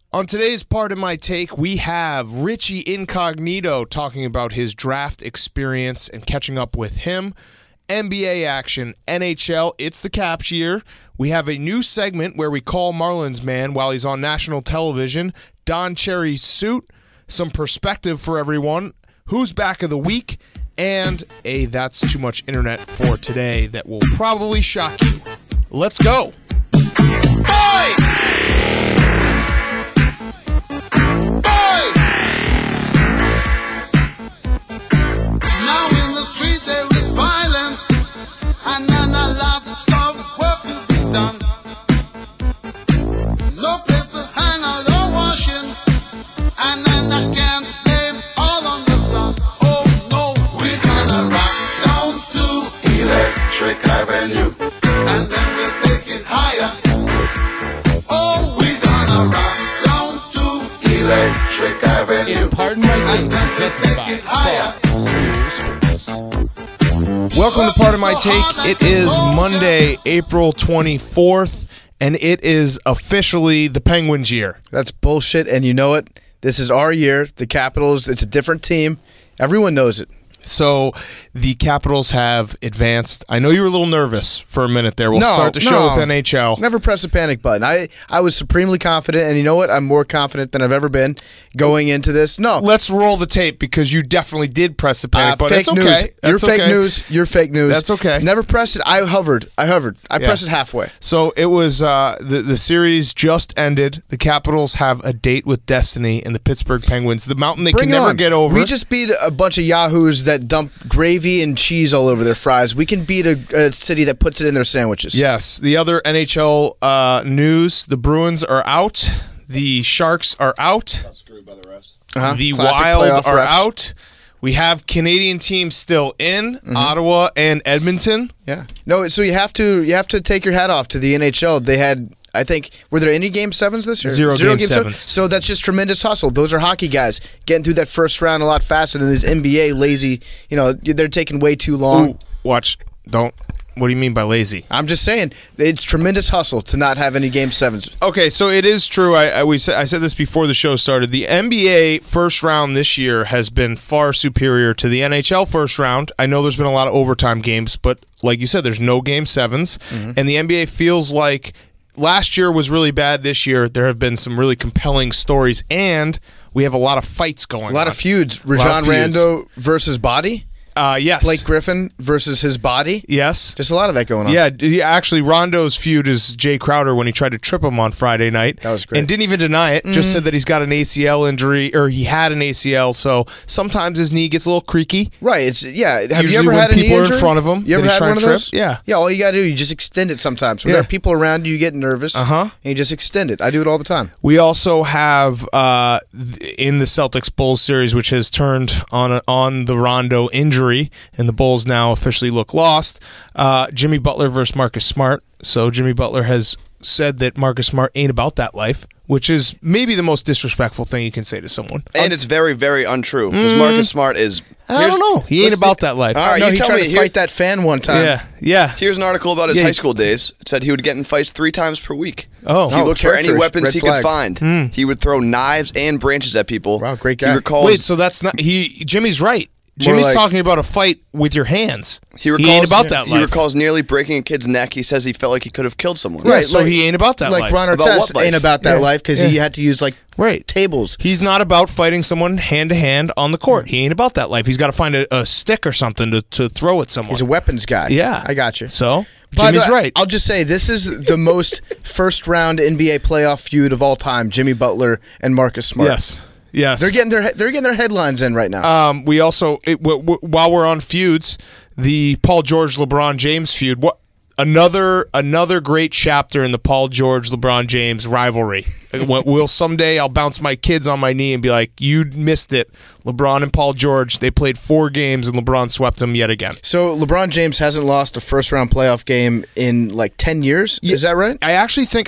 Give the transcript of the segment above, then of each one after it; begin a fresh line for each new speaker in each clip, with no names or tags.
On today's part of my take, we have Richie Incognito talking about his draft experience and catching up with him. NBA action, NHL, it's the Caps year. We have a new segment where we call Marlins man while he's on national television. Don Cherry's suit, some perspective for everyone. Who's back of the week? And a That's Too Much Internet for today that will probably shock you. Let's go.
Avenue, and then we'll take it higher. Oh, we're gonna rock down to Electric Avenue.
It's Pardon My Take, presented by Barstool Sports.
Welcome to Part of My Take. It is Monday, April 24th, and it is officially the Penguins' year.
That's bullshit, and you know it. This is our year. The Capitals, it's a different team. Everyone knows it.
So the Capitals have advanced. I know you were a little nervous for a minute there. We'll start the show with NHL.
Never press the panic button. I was supremely confident, and you know what? I'm more confident than I've ever been going into this. No.
Let's roll the tape because you definitely did press the panic button.
Fake
That's
news.
okay.
You're
That's
fake
okay.
news. You're fake news.
That's okay.
Never pressed it. I hovered. I pressed it halfway.
So it was the series just ended. The Capitals have a date with destiny and the Pittsburgh Penguins. The mountain they can never get over.
We just beat a bunch of yahoos that dump gravy and cheese all over their fries. We can beat a city that puts it in their sandwiches.
Yes. The other NHL news, the Bruins are out. The Sharks are out.
Screwed by the refs.
The
Classic
Wild
playoff
are
refs.
out. We have Canadian teams still in, Ottawa and Edmonton.
Yeah. No, so you have to take your hat off to the NHL. They had, I think, were there any Game 7s this year?
Zero Game 7s.
So that's just tremendous hustle. Those are hockey guys getting through that first round a lot faster than this NBA lazy. You know, they're taking way too long.
Ooh, watch. Don't. What do you mean by lazy?
I'm just saying, it's tremendous hustle to not have any Game 7s.
Okay, so it is true. I said this before the show started. The NBA first round this year has been far superior to the NHL first round. I know there's been a lot of overtime games, but like you said, there's no Game 7s. And the NBA feels like last year was really bad. This year, there have been some really compelling stories, and we have a lot of fights going on.
A lot of feuds.
lot
Rajon
of feuds.
Rondo versus Body.
Yes.
Blake Griffin versus his body.
Yes.
Just a lot of that going on.
Yeah, actually, Rondo's feud is Jay Crowder when he tried to trip him on Friday night.
That was great.
And didn't even deny it. Just said that he's got an ACL injury, or he had an ACL, so sometimes his knee gets a little creaky.
Right. Have
Usually
you ever
when
had a knee
people are in
injury?
front of him
You ever
that he's
had
trying
one of
to trip?
those?
Yeah.
Yeah, all you got to do, you just extend it sometimes. When there are people around you, you get nervous. And you just extend it. I do it all the time.
We also have in the Celtics Bulls series, which has turned on the Rondo injury, and the Bulls now officially look lost. Jimmy Butler versus Marcus Smart. So Jimmy Butler has said that Marcus Smart ain't about that life, which is maybe the most disrespectful thing you can say to someone.
And it's very, very untrue because Marcus Smart is.
I don't know. He ain't about that life.
All right,
no,
you
he
tell
tried
me
to fight that fan one time.
Yeah.
Here's an article about his
Yeah,
high school days. It said he would get in fights 3 times per week.
Oh.
He looked for any
treacherous.
weapons
Red
he
flag.
could find. He would throw knives and branches at people.
Wow, great guy.
He recalls,
Wait, so that's not Jimmy's right. Jimmy's
like-
talking about a fight with your hands.
he recalls,
ain't about that
He
life.
recalls nearly breaking a kid's neck. He says he felt like he could have killed someone.
Right, so he ain't about that
like
life.
Ron
About
Artest
what life?
ain't about that
Yeah.
life because he had to use
Right.
tables.
He's not about fighting someone hand-to-hand on the court. He ain't about that life. He's got to find a stick or something to throw at someone.
He's a weapons guy.
Yeah.
I got you.
So,
By the
Jimmy's
way,
right.
I'll just say this is the most first-round NBA playoff feud of all time: Jimmy Butler and Marcus Smart.
Yes.
They're getting their headlines in right now.
We also, while we're on feuds, the Paul George LeBron James feud. What another great chapter in the Paul George LeBron James rivalry. Will someday I'll bounce my kids on my knee and be like, "You missed it." LeBron and Paul George, they played 4 games and LeBron swept them yet again.
So LeBron James hasn't lost a first-round playoff game in like 10 years. Is that right?
I actually think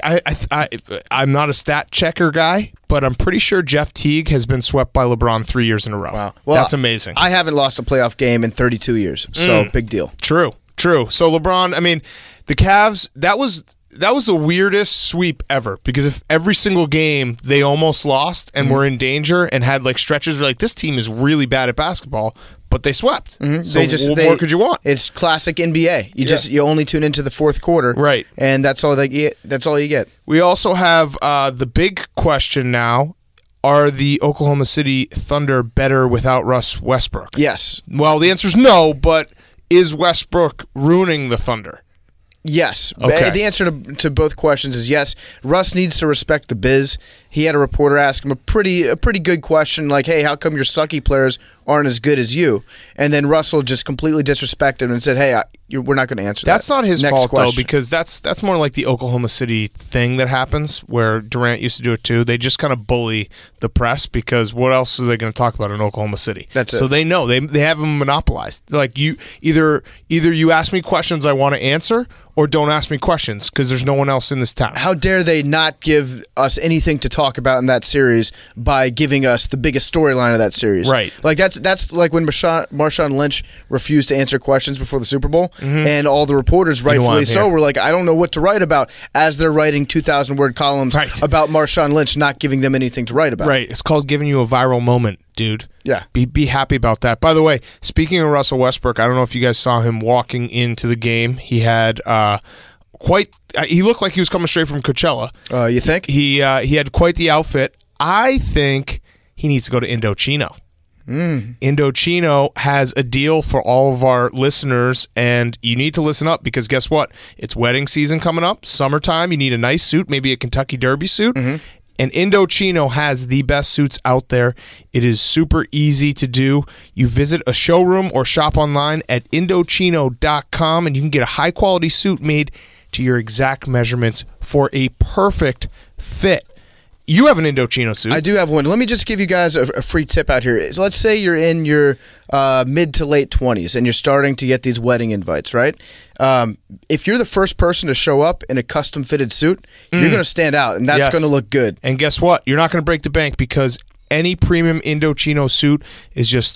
I'm not a stat checker guy, but I'm pretty sure Jeff Teague has been swept by LeBron 3 years in a row.
Wow. Well,
That's amazing.
I haven't lost a playoff game in 32 years, so big deal.
True. So LeBron, I mean, the Cavs, that was that was the weirdest sweep ever, because if every single game they almost lost and were in danger and had like stretches where like this team is really bad at basketball, but they swept. So what more could you want?
It's classic NBA. You only tune into the fourth quarter,
Right.
And that's all that's all you get.
We also have the big question now: are the Oklahoma City Thunder better without Russ Westbrook?
Yes.
Well, the answer is no, but is Westbrook ruining the Thunder?
Yes.
Okay.
The answer to both questions is yes. Russ needs to respect the biz. He had a reporter ask him a pretty good question, like, hey, how come your sucky players aren't as good as you? And then Russell just completely disrespected him and said, hey, we're not going to answer that.
That's not his
Next
fault,
question.
though, because that's more like the Oklahoma City thing that happens, where Durant used to do it too. They just kind of bully the press, because what else are they going to talk about in Oklahoma City?
That's it.
So they know. They have them monopolized. They're like, you either you ask me questions I want to answer, or don't ask me questions, because there's no one else in this town.
How dare they not give us anything to talk about in that series by giving us the biggest storyline of that series?
Right.
Like that's like when Marshawn Lynch refused to answer questions before the Super Bowl, and all the reporters, rightfully so, were like, I don't know what to write about, as they're writing 2,000-word columns about Marshawn Lynch not giving them anything to write about.
Right. It's called giving you a viral moment, dude.
Yeah.
Be happy about that. By the way, speaking of Russell Westbrook, I don't know if you guys saw him walking into the game. He had he looked like he was coming straight from Coachella.
You think?
He had quite the outfit. I think he needs to go to Indochino. Indochino has a deal for all of our listeners, and you need to listen up, because guess what? It's wedding season coming up, summertime. You need a nice suit, maybe a Kentucky Derby suit. And Indochino has the best suits out there. It is super easy to do. You visit a showroom or shop online at Indochino.com, and you can get a high-quality suit made to your exact measurements for a perfect fit. You have an Indochino suit.
I do have one. Let me just give you guys a free tip out here. So let's say you're in your mid to late 20s and you're starting to get these wedding invites, right? If you're the first person to show up in a custom fitted suit, you're going to stand out, and that's going to look good.
And guess what? You're not going to break the bank, because any premium Indochino suit is just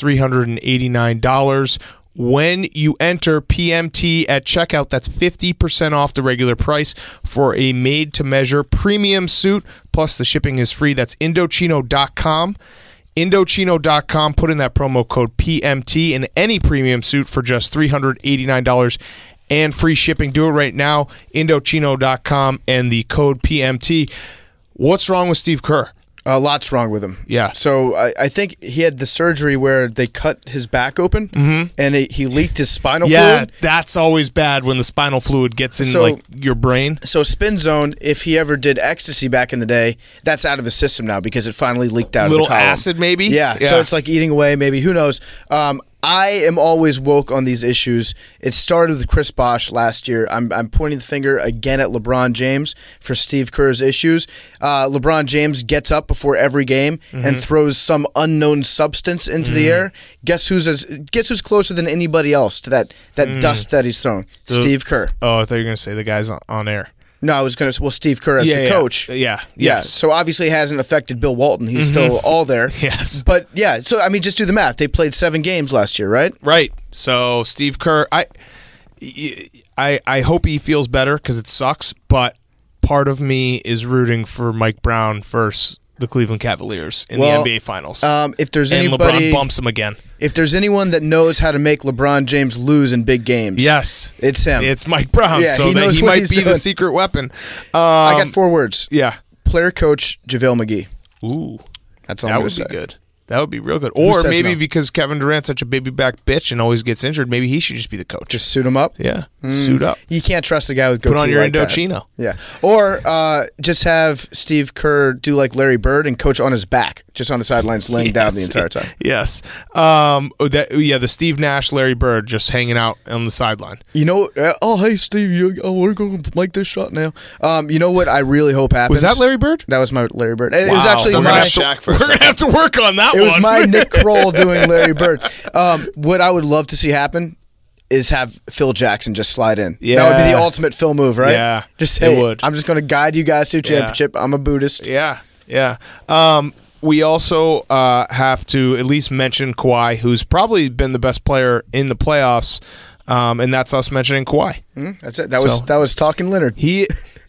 $389. When you enter PMT at checkout, that's 50% off the regular price for a made-to-measure premium suit, plus the shipping is free. That's Indochino.com. Indochino.com, put in that promo code PMT in any premium suit for just $389 and free shipping. Do it right now, Indochino.com, and the code PMT. What's wrong with Steve Kerr?
Lots wrong with him.
Yeah.
So I think he had the surgery where they cut his back open, and he leaked his spinal fluid.
Yeah, that's always bad when the spinal fluid gets in your brain.
So Spin Zone, if he ever did ecstasy back in the day, that's out of his system now, because it finally leaked out.
Little
of the column.
acid, maybe.
Yeah. So it's like eating away. Maybe, who knows? I am always woke on these issues. It started with Chris Bosh last year. I'm pointing the finger again at LeBron James for Steve Kerr's issues. LeBron James gets up before every game and throws some unknown substance into the air. Guess who's closer than anybody else to that dust that he's throwing? Steve Kerr.
Oh, I thought you were going to say the guy's on air.
No, I was going to say, Steve Kerr as the coach.
Yeah.
Yeah. So obviously it hasn't affected Bill Walton. He's still all there.
Yes.
But yeah, so I mean, just do the math. They played 7 games last year, right?
Right. So Steve Kerr, I hope he feels better, because it sucks, but part of me is rooting for Mike Brown versus the Cleveland Cavaliers in the NBA Finals.
If there's
and
anybody,
LeBron bumps him again.
If there's anyone that knows how to make LeBron James lose in big games,
Yes.
it's him.
It's Mike Brown,
Yeah,
so
he
that
knows
he
what
might
he's
be the
doing.
secret weapon.
I got 4 words.
Yeah.
Player coach JaVale McGee.
Ooh.
That's all
That
I'm
would
going to
be
say.
good. That would be real good. Or
says
maybe
no?
because Kevin Durant's such a baby back bitch and always gets injured, maybe he should just be the coach.
Just suit him up.
yeah. Suit up.
You can't trust a guy with goatee
Put on your
like that.
Indochino.
Yeah. Or just have Steve Kerr do like Larry Bird and coach on his back, just on the sidelines, laying down the entire time.
Yes. The Steve Nash, Larry Bird just hanging out on the sideline.
You know, hey, Steve, we're going to make this shot now. You know what I really hope happens?
Was that Larry Bird?
That was my Larry Bird. It was
Wow.
actually
We're
gonna
my...
have Shaq for a
We're going to
second.
have to work on that
It
one.
was my Nick Kroll doing Larry Bird. What I would love to see happen is have Phil Jackson just slide in.
Yeah.
That would be the ultimate Phil move, right?
Yeah,
Just
it
hey,
would.
I'm just going to guide you guys to a championship. I'm a Buddhist.
Yeah. We also have to at least mention Kawhi, who's probably been the best player in the playoffs, and that's us mentioning Kawhi.
That's it. That was talking Leonard.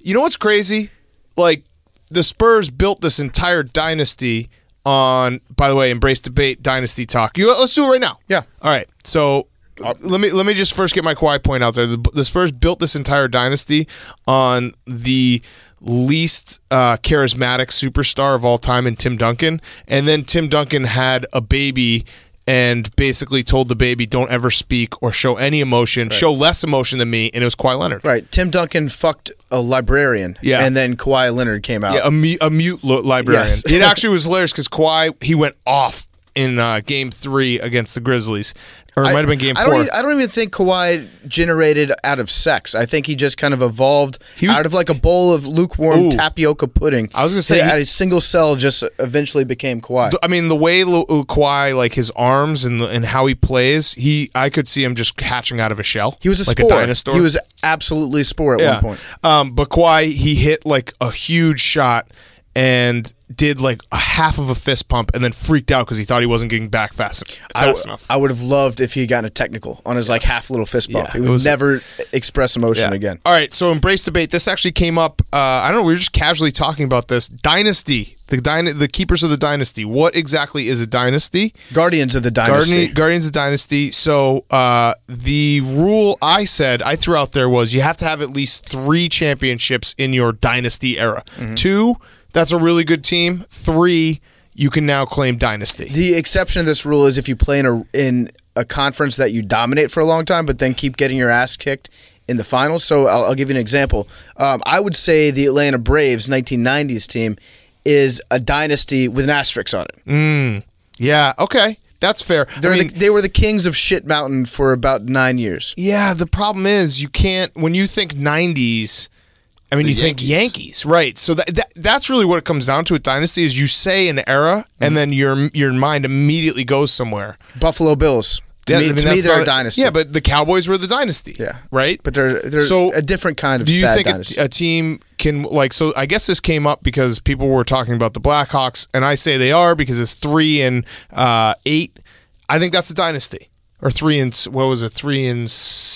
You know what's crazy? Like, the Spurs built this entire dynasty on, by the way, Embrace Debate Dynasty Talk. Let's do it right now.
Yeah.
All right. So let me just first get my Kawhi point out there. The Spurs built this entire dynasty on the least charismatic superstar of all time in Tim Duncan. And then Tim Duncan had a baby and basically told the baby, don't ever speak or show any emotion, show less emotion than me, and it was Kawhi Leonard.
Right. Tim Duncan fucked a librarian,
Yeah.
and then Kawhi Leonard came out.
Yeah, a mute librarian.
Yes.
It actually was hilarious because Kawhi, he went off in Game 3 against the Grizzlies. Or it might have been Game 4.
I don't even think Kawhi generated out of sex. I think he just kind of evolved out of like a bowl of lukewarm tapioca pudding.
I was gonna say
a single cell just eventually became Kawhi.
I mean, the way Kawhi, like his arms and how he plays, I could see him just hatching out of a shell.
He was a
like
spore.
a dinosaur.
He was absolutely spore at one point.
But Kawhi, he hit like a huge shot and did like a half of a fist pump and then freaked out because he thought he wasn't getting back fast enough.
I would have loved if he had gotten a technical on his like half little fist bump.
Yeah,
He
it
would
was-
never express emotion again.
All right, so Embrace Debate. This actually came up. I don't know. We were just casually talking about this. Dynasty. The Keepers of the Dynasty. What exactly is a dynasty?
Guardians of the Dynasty.
Guardians of the Dynasty. So the rule I threw out there was you have to have at least 3 championships in your dynasty era. 2, that's a really good team. 3, you can now claim dynasty.
The exception to this rule is if you play in a conference that you dominate for a long time, but then keep getting your ass kicked in the finals. So I'll give you an example. I would say the Atlanta Braves 1990s team is a dynasty with an asterisk on it.
Yeah, okay. That's fair.
They were the kings of shit mountain for about 9 years.
Yeah, the problem is you can't, when you think 90s, I mean, you think Yankees, right? So that's really what it comes down to with dynasty is you say an era, and then your mind immediately goes somewhere.
Buffalo Bills. To me, they're a dynasty.
Yeah, but the Cowboys were the dynasty.
Yeah.
Right?
But they're
So,
a different kind of
Do you
sad
think
dynasty.
a team can, like, so I guess this came up because people were talking about the Blackhawks, and I say they are because it's 3 and 8. I think that's a dynasty. Or 3 and, what was it, 3 and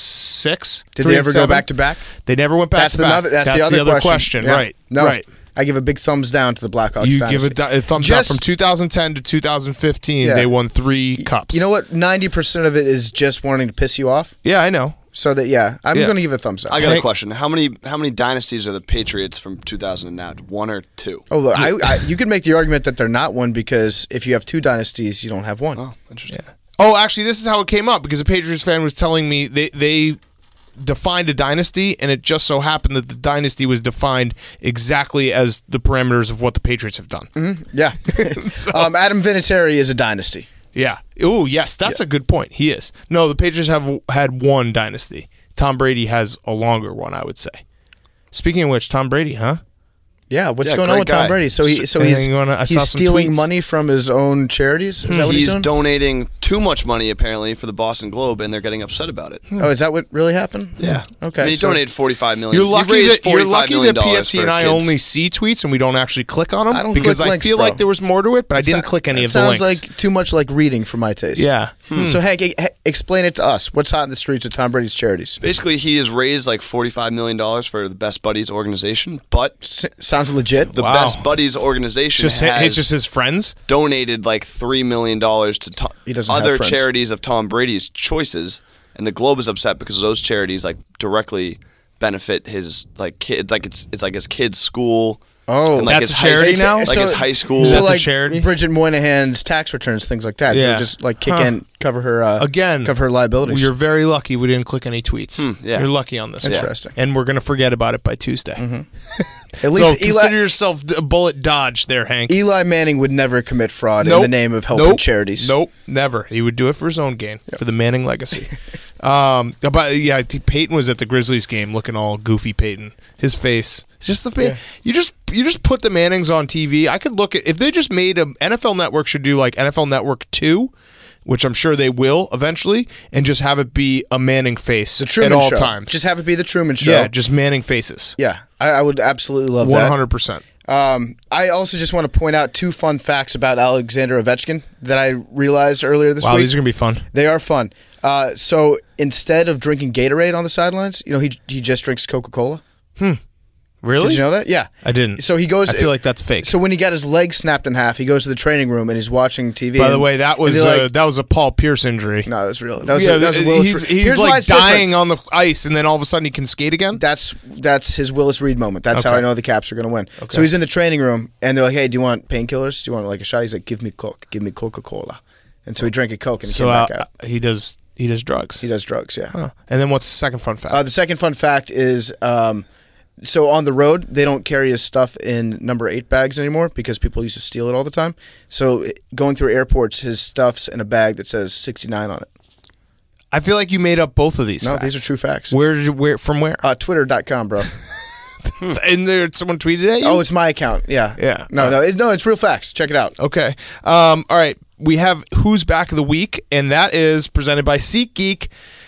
6?
Did
3
they
and
ever
7?
go back to back?
They never went back to back.
That's the other question. Yeah.
Right.
No,
Right.
I give a big thumbs down to the Blackhawks.
You
dynasty.
give a thumbs up from 2010 to 2015.
Yeah.
They won 3 cups.
You know what? 90% of it is just wanting to piss you off.
Yeah, I know.
So that I'm going to give it a thumbs up.
I got a question. How many dynasties are the Patriots from 2009? 1 or 2?
Oh, look, you could make the argument that they're not one because if you have 2 dynasties, you don't have one.
Oh, interesting.
Oh, actually, this is how it came up because a Patriots fan was telling me they defined a dynasty, and it just so happened that the dynasty was defined exactly as the parameters of what the Patriots have done.
Yeah.
So-
Adam Vinatieri is a dynasty.
Yeah. Oh, yes, that's a good point. He is. No, the Patriots have had 1 dynasty. Tom Brady has a longer one, I would say. Speaking of which, Tom Brady, huh?
Yeah, what's
Yeah,
going on
great
with Tom
guy.
Brady? So
I saw
he's
some
stealing
tweets.
money from his own charities? Is that what he's
He's
doing?
donating too much money apparently for the Boston Globe, and they're getting upset about it.
Oh, is that what really happened?
Yeah.
Okay.
I mean, he
so-
donated $45 million.
You're
He
lucky
raised
that you're
$45
lucky
million
that PFT
for
and I
kids.
only see tweets and we don't actually click on them
I don't
because
click
I
links,
feel
bro.
like there was more to it, but I didn't click any
It
of the
sounds
links.
like too much like reading for my taste.
Yeah.
So Hank, explain it to us. What's hot in the streets of Tom Brady's charities?
Basically, he has raised like $45 million for the Best Buddies organization, but
Sounds legit.
the
Wow.
Best Buddies organization
It's
has
just his friends.
donated like $3 million to
He doesn't have
other
friends.
charities of Tom Brady's choices, and the Globe is upset because those charities like directly benefit his like kid, like it's like his kid's school.
Oh,
and, like,
that's
his
a charity
high,
now?
like
So-
his high school.
Is that
So
the
like
charity?
Bridget Moynihan's tax returns, things like that.
Yeah.
They'll just like kick in, cover her
Again,
cover her liabilities.
You're very lucky we didn't click any tweets.
yeah.
You're lucky on this. one.
Interesting.
And we're going to forget about it by Tuesday.
At
So
least
consider yourself a bullet dodged there, Hank.
Eli Manning would never commit fraud in
Nope.
the name of helping
Nope.
charities.
Nope, never. He would do it for his own gain, for the Manning legacy. But yeah, Peyton was at the Grizzlies game looking all goofy. Peyton, his face, it's just the you just put the Mannings on TV. I could look at if they just made a NFL Network should do like NFL Network 2, which I'm sure they will eventually, and just have it be a Manning face
The Truman
at all
Show.
times.
Just have it be the Truman Show.
yeah, just Manning faces.
Yeah, I would absolutely love that.
100%.
I also just want to point out 2 fun facts about Alexander Ovechkin that I realized earlier this
Wow,
week.
these are gonna be fun.
They are fun. So instead of drinking Gatorade on the sidelines, he just drinks Coca-Cola.
Really?
Did you know that? Yeah.
I didn't.
So he goes.
I feel like that's fake.
So when he got his leg snapped in half, he goes to the training room and he's watching TV.
By the way, that was
and they're like,
that was a Paul Pierce injury.
no, that's real. That was,
Yeah,
that was Willis.
he's
Here's why
like
it's different.
dying on the ice, and then all of a sudden he can skate again.
That's his Willis Reed moment. That's how
Okay.
I know the Caps are going to win. So he's in the training room and they're like, "Hey, do you want painkillers? Do you want like a shot?" He's like, "Give me Coke. Give me Coca-Cola." And so he drank a Coke and he
So
came back out.
he does drugs.
He does drugs, yeah.
Huh. And then what's the second fun fact?
The second fun fact is, so on the road, they don't carry his stuff in number 8 bags anymore because people used to steal it all the time. So going through airports, his stuff's in a bag that says 69 on it.
I feel like you made up both of these.
No,
facts.
these are true facts.
Where from where?
Twitter.com, bro.
And there, someone tweeted at you.
Oh, it's my account. Yeah.
Yeah.
No, it's real facts. Check it out.
Okay. All right. We have Who's Back of the Week, and that is presented by SeatGeek.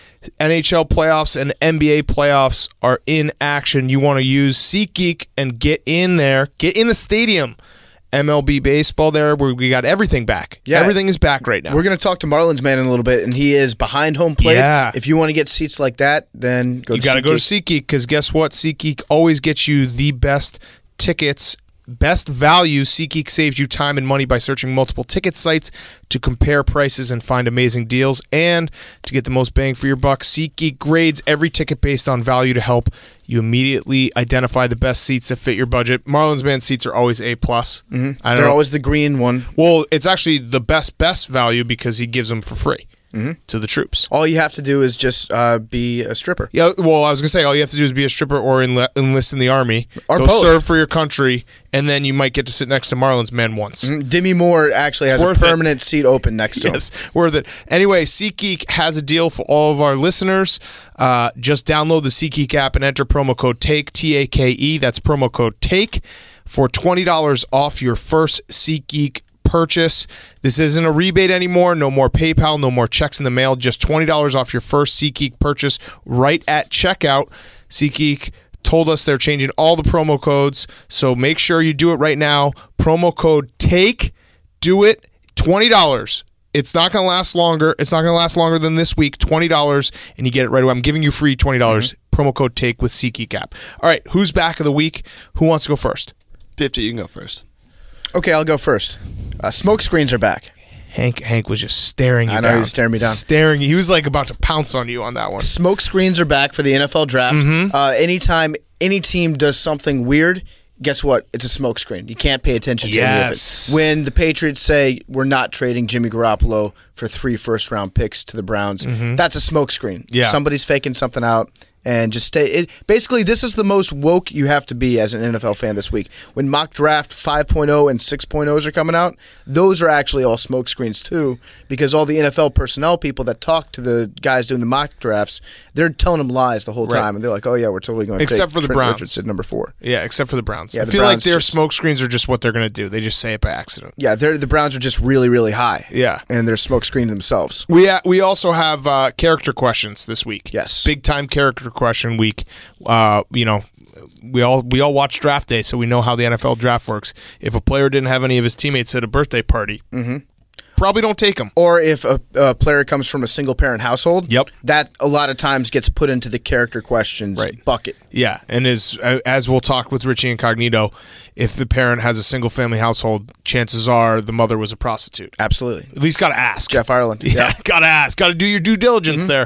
NHL playoffs and NBA playoffs are in action. You want to use SeatGeek and get in there. Get in the stadium. MLB baseball there, where we got everything back.
Yeah.
Everything is back right now.
We're going to talk to Marlins man in a little bit, and he is behind home plate.
Yeah.
If you want to get seats like that, then go
You
to
got to go to
SeatGeek.
SeatGeek because guess what? SeatGeek always gets you the best tickets, best value. SeatGeek saves you time and money by searching multiple ticket sites to compare prices and find amazing deals. And to get the most bang for your buck, SeatGeek grades every ticket based on value to help you immediately identify the best seats that fit your budget. Marlins man seats are always A+. Mm-hmm.
They're always the green one.
Well, it's actually the best value because he gives them for free to the troops.
All you have to do is just be a stripper.
Yeah, well, I was gonna say all you have to do is be a stripper or enlist in the army,
Or
go
both.
serve for your country, and then you might get to sit next to Marlins man once.
Demi Moore actually has a
worth it.
permanent seat open next to him.
Yes, worth it. Anyway, SeatGeek has a deal for all of our listeners. Just download the SeatGeek app and enter promo code TAKE, T-A-K-E. That's promo code TAKE for $20 off your first SeatGeek purchase. This isn't a rebate anymore. No more PayPal, no more checks in the mail. Just $20 off your first SeatGeek purchase right at checkout. SeatGeek told us they're changing all the promo codes, so make sure you do it right now. Promo code TAKE. Do it. $20. It's not going to last longer. It's not going to last longer than this week. $20, and you get it right away. I'm giving you free $20. Promo code TAKE with SeatGeek app. All right, who's back of the week? Who wants to go first?
50, you can go first.
Okay, I'll go first. Smoke screens are back.
Hank was just staring you
I know,
down.
he was staring me down.
Staring. He was like about to pounce on you on that one.
Smoke screens are back for the NFL draft. Anytime any team does something weird, guess what? It's a smoke screen. You can't pay attention to any of
Yes.
it. When the Patriots say we're not trading Jimmy Garoppolo for 3 first-round picks to the Browns, that's a smoke screen.
Yeah.
Somebody's faking something out. And just stay. Basically, this is the most woke you have to be as an NFL fan this week. When mock draft 5.0 and 6.0s are coming out, those are actually all smoke screens too, because all the NFL personnel people that talk to the guys doing the mock drafts, they're telling them lies the whole
Right.
time, and they're like, "Oh yeah, we're totally going to
Except
take
for the
Trent
Browns.
Richardson, number 4."
Yeah, except for the Browns.
Yeah,
I
the
feel like
Browns
their
just-
smoke screens are just what they're going to do. They just say it by accident.
Yeah, the Browns are just really, really high.
Yeah.
and they're smoke screening themselves.
We also have character questions this week.
Yes.
Big time character question week. We all watch draft day, so we know how the NFL draft works. If a player didn't have any of his teammates at a birthday party, probably don't take him.
Or if a player comes from a single parent household,
Yep.
that a lot of times gets put into the character questions
Right.
bucket.
Yeah, and as we'll talk with Richie Incognito, if the parent has a single family household, chances are the mother was a prostitute.
Absolutely.
At least got to ask.
Jeff Ireland.
Yeah, got to ask. Got to do your due diligence there.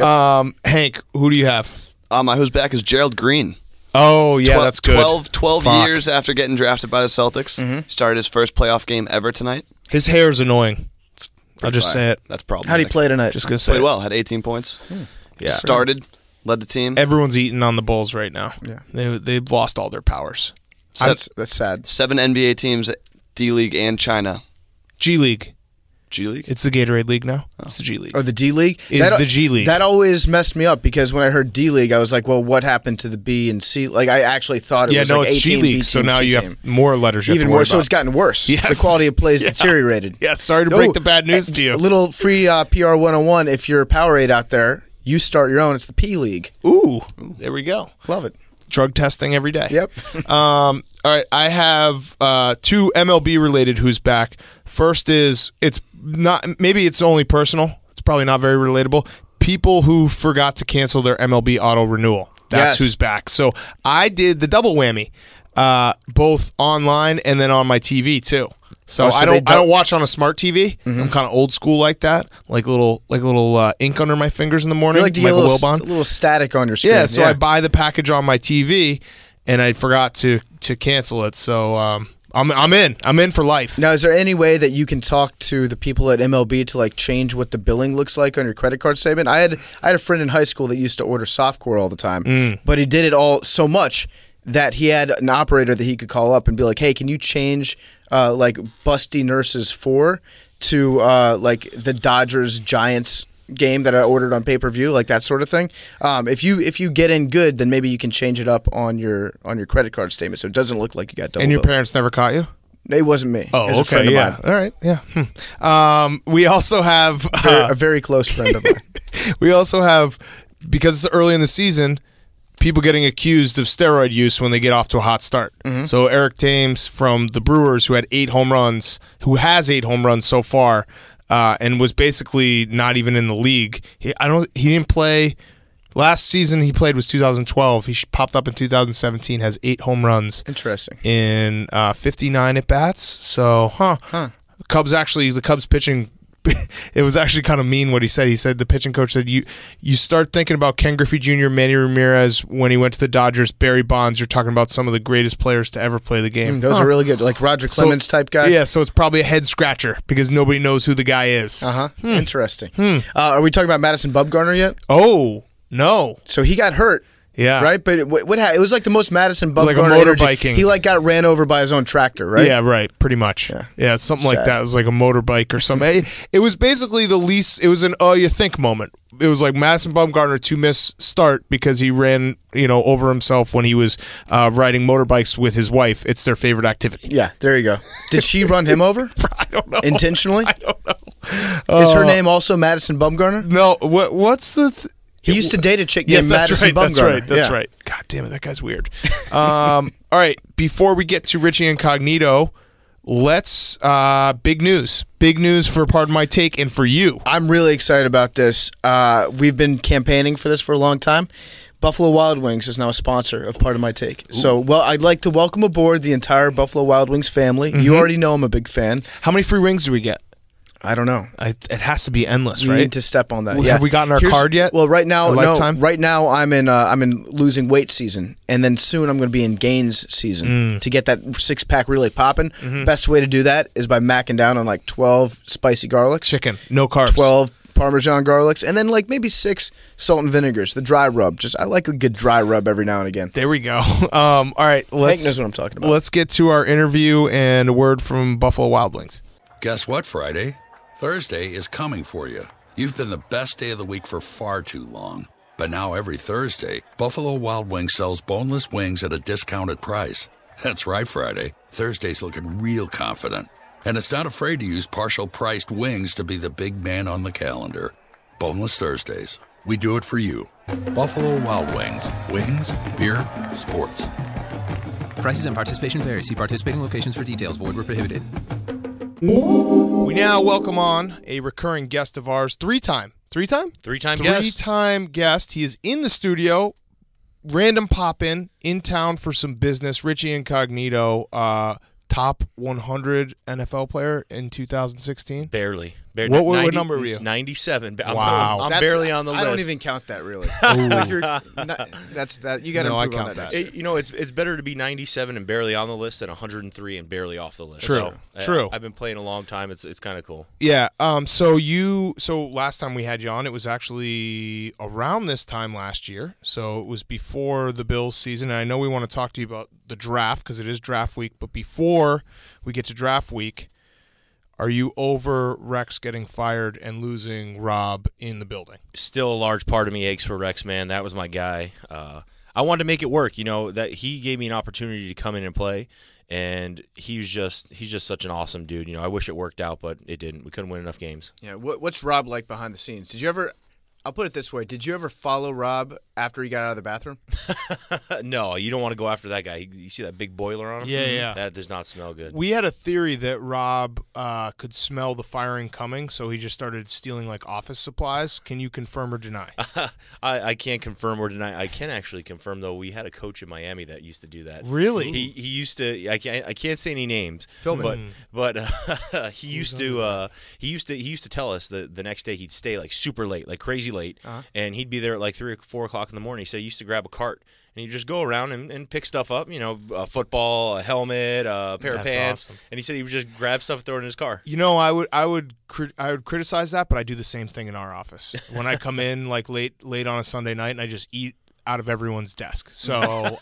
Hank, who do you have?
My who's back is Gerald Green.
Oh, yeah, that's good.
12
Fuck.
years after getting drafted by the Celtics. Started his first playoff game ever tonight.
His hair is annoying. I'll just
Fire.
say it.
That's problematic.
How'd he play tonight?
Just going to say
Played
it.
well. Had 18 points.
Yeah.
Started. Led the team.
Everyone's eating on the Bulls right now.
Yeah.
They've lost all their powers.
That's sad.
7 NBA teams, D-League and China.
G League.
G-League?
It's the Gatorade League now. It's the G League.
Or the D League
Is the G League.
That always messed me up because when I heard D League, I was like, "Well, what happened to the B and C?" Like I actually thought it
Yeah,
was
no,
like
it's
A
G
team,
League,
B
so
team,
now
C
you
team.
have more letters you
Even
have to worry
more. So
about.
it's gotten worse.
Yes.
The quality of play is
Yeah.
deteriorated.
Yeah, sorry to break the bad news to you.
A little free PR 101. If you're a Powerade out there, you start your own. It's the P League.
Ooh, there we go.
Love it.
Drug testing every day.
Yep.
All right, I have 2 MLB related who's back. First is it's not maybe it's only personal. It's probably not very relatable. People who forgot to cancel their MLB auto renewal. That's
Yes.
who's back. So I did the double whammy, both online and then on my TV too. So,
Oh, so
I
they
don't watch on a smart TV. I'm kind of old school like that, like little ink under my fingers in the morning.
You like to get a
Michael
little,
Wilbon.
a little static on your screen.
Yeah, so I buy the package on my TV, and I forgot to cancel it. So I'm in. I'm in for life.
Now, is there any way that you can talk to the people at MLB to like change what the billing looks like on your credit card statement? I had a friend in high school that used to order softcore all the time, but he did it all so much that he had an operator that he could call up and be like, "Hey, can you change like Busty Nurses 4 to like the Dodgers Giants game that I ordered on pay-per-view, like that sort of thing?" If you get in good, then maybe you can change it up on your credit card statement so it doesn't look like you got double
And your
billed.
parents never caught you?
It wasn't me.
Oh,
It was a
okay,
friend of
yeah.
mine.
All right, yeah. We also have
A very close friend of mine.
we also have, because it's early in the season, people getting accused of steroid use when they get off to a hot start. So Eric Thames from the Brewers, who has 8 home runs so far, and was basically not even in the league. He didn't play last season. He played was 2012. He popped up in 2017. Has 8 home runs
Interesting.
in 59 at bats. So, the Cubs pitching. It was actually kind of mean what he said. He said the pitching coach said you start thinking about Ken Griffey Jr., Manny Ramirez when he went to the Dodgers, Barry Bonds. You're talking about some of the greatest players to ever play the game.
Those are really good, like Roger Clemens type guy.
Yeah, so it's probably a head scratcher because nobody knows who the guy is.
Interesting. Are we talking about Madison Bumgarner yet?
Oh no,
So he got hurt.
yeah,
Right, but it was like the most Madison
was like
Bumgarner
a
energy.
motorbiking.
He like got ran over by his own tractor, right?
Yeah, right. Pretty much. Yeah, something like
Sad.
that. It was like a motorbike or something. It was basically the least. It was an you think moment. It was like Madison Bumgarner to miss start because he ran over himself when he was riding motorbikes with his wife. It's their favorite activity.
Yeah, there you go. Did she run him over
I don't know.
intentionally?
I don't know.
Is her name also Madison Bumgarner?
No. What's the?
He used to date a chick
Yes,
named
that's
Madison
right.
Bumgarner.
That's
Yeah.
right. God damn it, that guy's weird. All right, before we get to Richie Incognito, let's big news for Pardon My Take and for you.
I'm really excited about this. We've been campaigning for this for a long time. Buffalo Wild Wings is now a sponsor of Pardon My Take. So, I'd like to welcome aboard the entire Buffalo Wild Wings family. You already know I'm a big fan.
How many free rings do we get?
I don't know.
It has to be endless,
We
right?
need to step on that.
Well,
Yeah.
have we gotten our card yet?
Well, right now,
Our
no.
lifetime?
Right now, I'm in losing weight season, and then soon I'm going to be in gains season to get that 6-pack really popping. Best way to do that is by macking down on like 12 spicy garlics,
Chicken, no carbs.
12 Parmesan garlics, and then like maybe 6 salt and vinegars. The dry rub. I like a good dry rub every now and again.
There we go. All right,
Hank knows what I'm talking about.
Let's get to our interview and a word from Buffalo Wild Wings.
Guess what, Friday? Thursday is coming for you. You've been the best day of the week for far too long. But now every Thursday, Buffalo Wild Wings sells boneless wings at a discounted price. That's right, Friday. Thursday's looking real confident. And it's not afraid to use partial priced wings to be the big man on the calendar. Boneless Thursdays. We do it for you. Buffalo Wild Wings. Wings, beer, sports.
Prices and participation vary. See participating locations for details. Void where prohibited.
We now welcome on a recurring guest of ours, three-time guest. Three-time guest. He is in the studio. Random pop-in town for some business. Richie Incognito, top 100 NFL player in 2016.
Barely.
What number were you?
97.
Wow.
I'm barely on the list.
I don't even count that really. Like that's that. You got to
No, I
improve on
count
that.
that.
next year.
It's better to be 97 and barely on the list than 103 and barely off the list.
True. True.
I've been playing a long time. It's kind of cool.
Yeah. So last time we had you on, it was actually around this time last year. So it was before the Bills season. And I know we want to talk to you about the draft because it is draft week. But before we get to draft week, are you over Rex getting fired and losing Rob in the building?
Still a large part of me aches for Rex, man. That was my guy. I wanted to make it work. That he gave me an opportunity to come in and play, and he's just such an awesome dude. I wish it worked out, but it didn't. We couldn't win enough games.
Yeah. What's Rob like behind the scenes? Did you ever? I'll put it this way. Did you ever follow Rob after he got out of the bathroom?
No, you don't want to go after that guy. You see that big boiler on him?
Yeah.
That does not smell good.
We had a theory that Rob could smell the firing coming, so he just started stealing like office supplies. Can you confirm or deny?
I can't confirm or deny. I can actually confirm though. We had a coach in Miami that used to do that.
Really?
He used to. I can't say any names.
Philbin.
But he used to tell us that the next day he'd stay like super late, like crazy late, and he'd be there at like 3 or 4 o'clock in the morning. So he used to grab a cart and he'd just go around and pick stuff up. You know, a football, a helmet, a pair of
That's
pants,
awesome.
and he said he would just grab stuff and throw it in his car.
You know, I would criticize that, but I do the same thing in our office. When I come in like late on a Sunday night and I just eat out of everyone's desk. So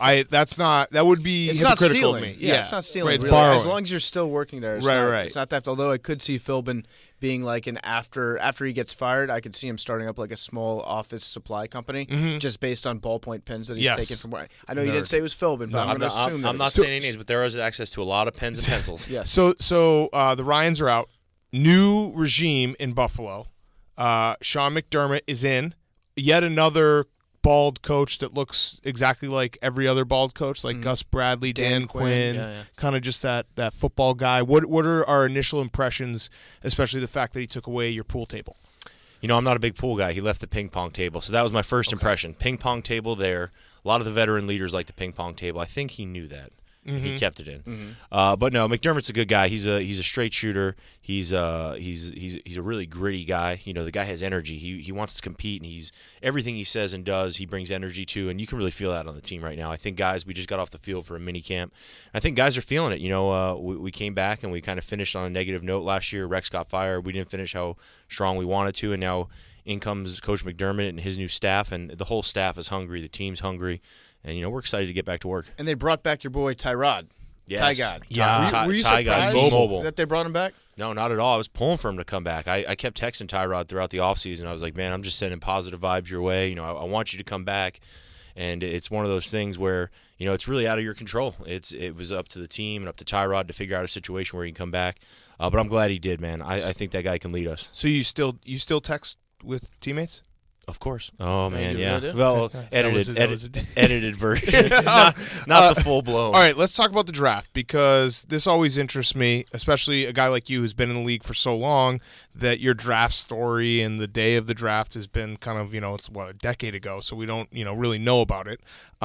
that would be
It's not
hypocritical
stealing.
of me.
Yeah, it's not stealing.
Right, it's
really.
borrowing.
As long as you're still working there,
Right.
It's not theft. Although I could see Philbin being like an after he gets fired, I could see him starting up like a small office supply company just based on ballpoint pens that he's
Yes.
taken from where. I know you didn't say it was Philbin, but I'm going to assume that
I'm not
it is.
saying any names, but there is access to a lot of pens and pencils.
Yes.
So the Ryans are out. New regime in Buffalo. Sean McDermott is in. Yet another bald coach that looks exactly like every other bald coach, like Gus Bradley, Dan Quinn,
yeah.
kind of just that football guy. What are our initial impressions, especially the fact that he took away your pool table?
You know, I'm not a big pool guy. He left the ping pong table, so that was my first impression. Ping pong table there. A lot of the veteran leaders like the ping pong table. I think he knew that. He kept it in. But no, McDermott's a good guy. He's a straight shooter. He's a really gritty guy. You know, the guy has energy. He wants to compete, and everything he says and does, he brings energy to, and you can really feel that on the team right now. I think guys, we just got off the field for a mini camp. I think guys are feeling it. You know, we came back and we kind of finished on a negative note last year. Rex got fired. We didn't finish how strong we wanted to, and now in comes Coach McDermott and his new staff, and the whole staff is hungry. The team's hungry. And, you know, we're excited to get back to work.
And they brought back your boy Tyrod.
Yes.
Tygod.
Yeah.
Were you
Tygod,
surprised
T-Mobile.
that they brought him back?
No, not at all. I was pulling for him to come back. I kept texting Tyrod throughout the offseason. I was like, man, I'm just sending positive vibes your way. You know, I want you to come back. And it's one of those things where, you know, it's really out of your control. It was up to the team and up to Tyrod to figure out a situation where he can come back. But I'm glad he did, man. I think that guy can lead us.
So you still text with teammates?
Of course. Oh, man,
you
yeah.
really do?
Well, edited version. It's not the full blown.
All right, let's talk about the draft, because this always interests me, especially a guy like you who's been in the league for so long, that your draft story and the day of the draft has been kind of, you know, it's a decade ago, so we don't, you know, really know about it.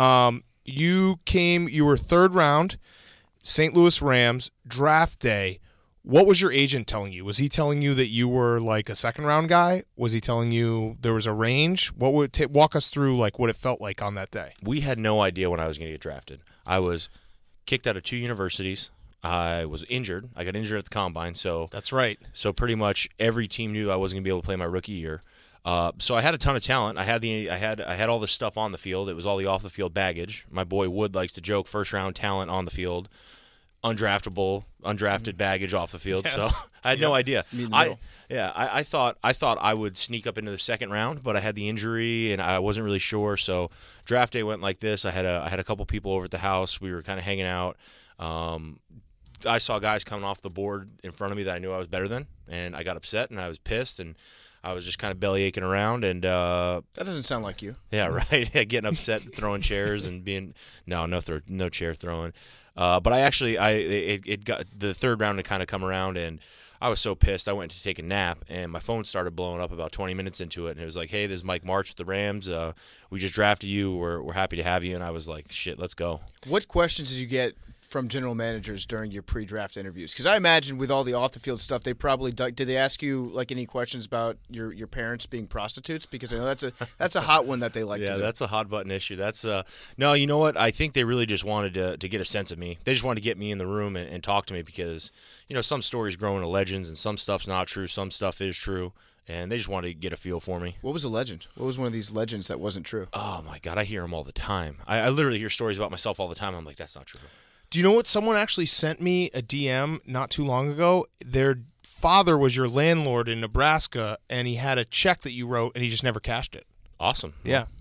You were third round, St. Louis Rams, draft day. What was your agent telling you? Was he telling you that you were like a second-round guy? Was he telling you there was a range? What would walk us through like what it felt like on that day?
We had no idea when I was going to get drafted. I was kicked out of 2 universities. I was injured. I got injured at the combine, so
That's right.
So pretty much every team knew I wasn't going to be able to play my rookie year. So I had a ton of talent. I had all this stuff on the field. It was all the off the field baggage. My boy Wood likes to joke, first round talent on the field. Undrafted baggage off the field.
Yes.
So I had no idea.
middle.
I thought I would sneak up into the second round, but I had the injury and I wasn't really sure. So draft day went like this. I had a couple people over at the house. We were kind of hanging out. I saw guys coming off the board in front of me that I knew I was better than, and I got upset and I was pissed and I was just kind of belly aching around and
That doesn't sound like you.
yeah, right. Getting upset, throwing chairs, and being no chair throwing. But it got the third round to kind of come around, and I was so pissed. I went to take a nap, and my phone started blowing up about 20 minutes into it, and it was like, "Hey, this is Mike March with the Rams. We just drafted you. We're happy to have you." And I was like, "Shit, let's go."
What questions did you get from general managers during your pre-draft interviews? Because I imagine with all the off-the-field stuff, they probably did they ask you like any questions about your parents being prostitutes? Because I know that's a hot one that they like to do.
That's a hot button issue. That's no, you know what? I think they really just wanted to get a sense of me. They just wanted to get me in the room and talk to me because, you know, some stories grow into legends and some stuff's not true, some stuff is true, and they just wanted to get a feel for me.
What was a legend? What was one of these legends that wasn't true?
Oh my God, I hear them all the time. I literally hear stories about myself all the time. I'm like, that's not true.
Do you know what? Someone actually sent me a DM not too long ago. Their father was your landlord in Nebraska, and he had a check that you wrote, and he just never cashed it.
Awesome.
Yeah.